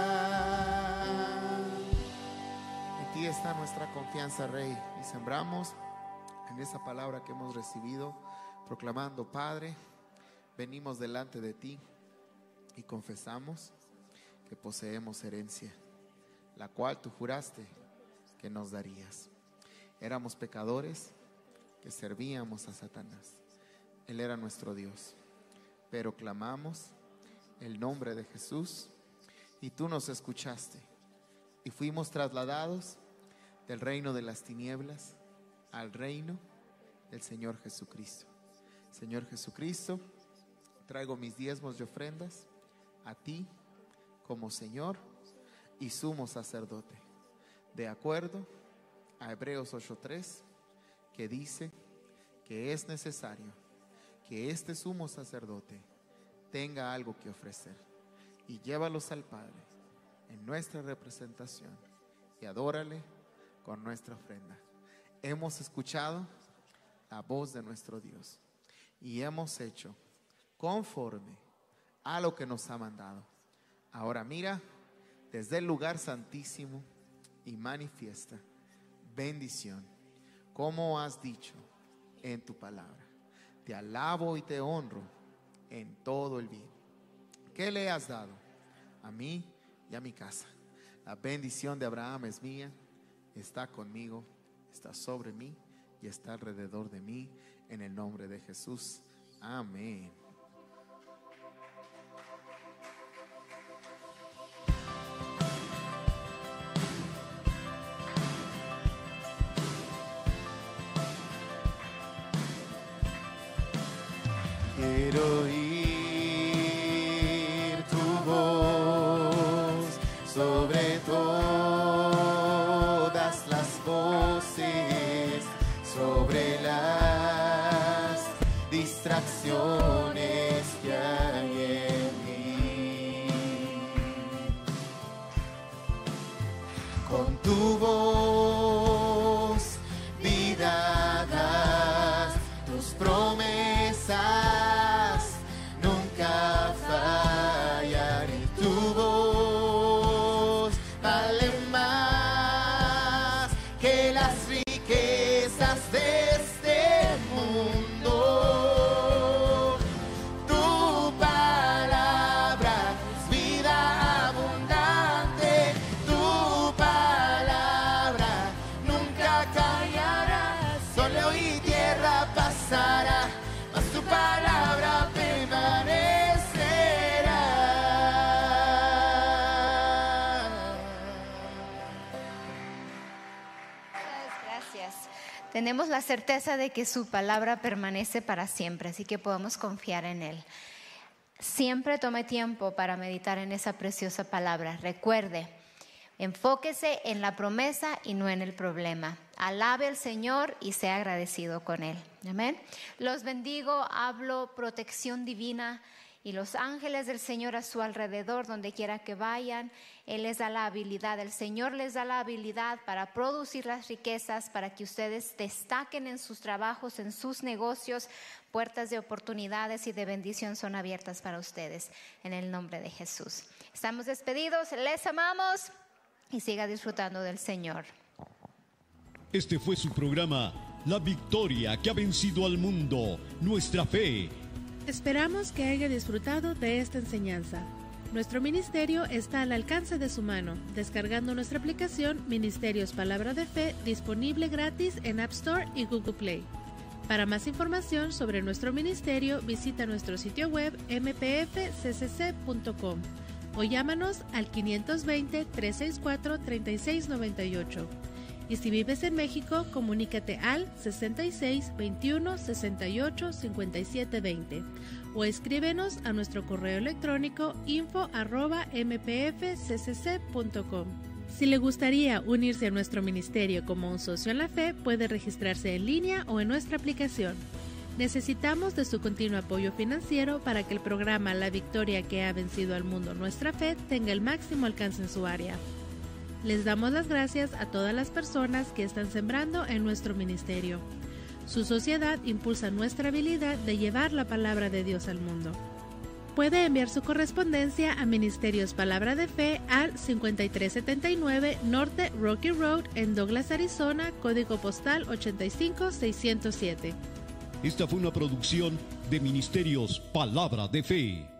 En ti está nuestra confianza, Rey, y sembramos en esa palabra que hemos recibido, proclamando: Padre, venimos delante de ti y confesamos que poseemos herencia, la cual tú juraste que nos darías. Éramos pecadores que servíamos a Satanás. Él era nuestro Dios, pero clamamos el nombre de Jesús y tú nos escuchaste y fuimos trasladados del reino de las tinieblas al reino del Señor Jesucristo. Señor Jesucristo, traigo mis diezmos y ofrendas a ti como Señor y sumo sacerdote, de acuerdo a Hebreos ocho tres, que dice que es necesario que este sumo sacerdote tenga algo que ofrecer, y llévalos al Padre en nuestra representación y adórale con nuestra ofrenda. Hemos escuchado la voz de nuestro Dios y hemos hecho conforme a lo que nos ha mandado. Ahora mira desde el lugar santísimo y manifiesta bendición, como has dicho en tu palabra. Te alabo y te honro en todo el bien que le has dado a mí y a mi casa. La bendición de Abraham es mía, está conmigo, está sobre mí y está alrededor de mí, en el nombre de Jesús. Amén. Quiero oír tu voz sobre todas las voces, sobre las distracciones que hay en mí. Con tu voz, vida das, tus promesas tenemos la certeza de que su palabra permanece para siempre, así que podemos confiar en Él. Siempre tome tiempo para meditar en esa preciosa palabra. Recuerde, enfóquese en la promesa y no en el problema. Alabe al Señor y sea agradecido con Él. Amén. Los bendigo, hablo protección divina y los ángeles del Señor a su alrededor, donde quiera que vayan. Él les da la habilidad, el Señor les da la habilidad para producir las riquezas, para que ustedes destaquen en sus trabajos, en sus negocios. Puertas de oportunidades y de bendición son abiertas para ustedes, en el nombre de Jesús. Estamos despedidos, les amamos y siga disfrutando del Señor. Este fue su programa, La Victoria que ha vencido al mundo, nuestra fe. Esperamos que haya disfrutado de esta enseñanza. Nuestro ministerio está al alcance de su mano, descargando nuestra aplicación Ministerios Palabra de Fe, disponible gratis en App Store y Google Play. Para más información sobre nuestro ministerio, visita nuestro sitio web m p f c c c punto com o llámanos al quinientos veinte, trescientos sesenta y cuatro, treinta y seis noventa y ocho. Y si vives en México, comunícate al sesenta y seis, veintiuno, sesenta y ocho, cincuenta y siete veinte o escríbenos a nuestro correo electrónico info arroba m p f c c c punto com. Si le gustaría unirse a nuestro ministerio como un socio en la fe, puede registrarse en línea o en nuestra aplicación. Necesitamos de su continuo apoyo financiero para que el programa La Victoria que ha vencido al mundo, nuestra fe, tenga el máximo alcance en su área. Les damos las gracias a todas las personas que están sembrando en nuestro ministerio. Su sociedad impulsa nuestra habilidad de llevar la palabra de Dios al mundo. Puede enviar su correspondencia a Ministerios Palabra de Fe al cincuenta y tres setenta y nueve Norte Rocky Road en Douglas, Arizona, código postal ochenta y cinco seiscientos siete. Esta fue una producción de Ministerios Palabra de Fe.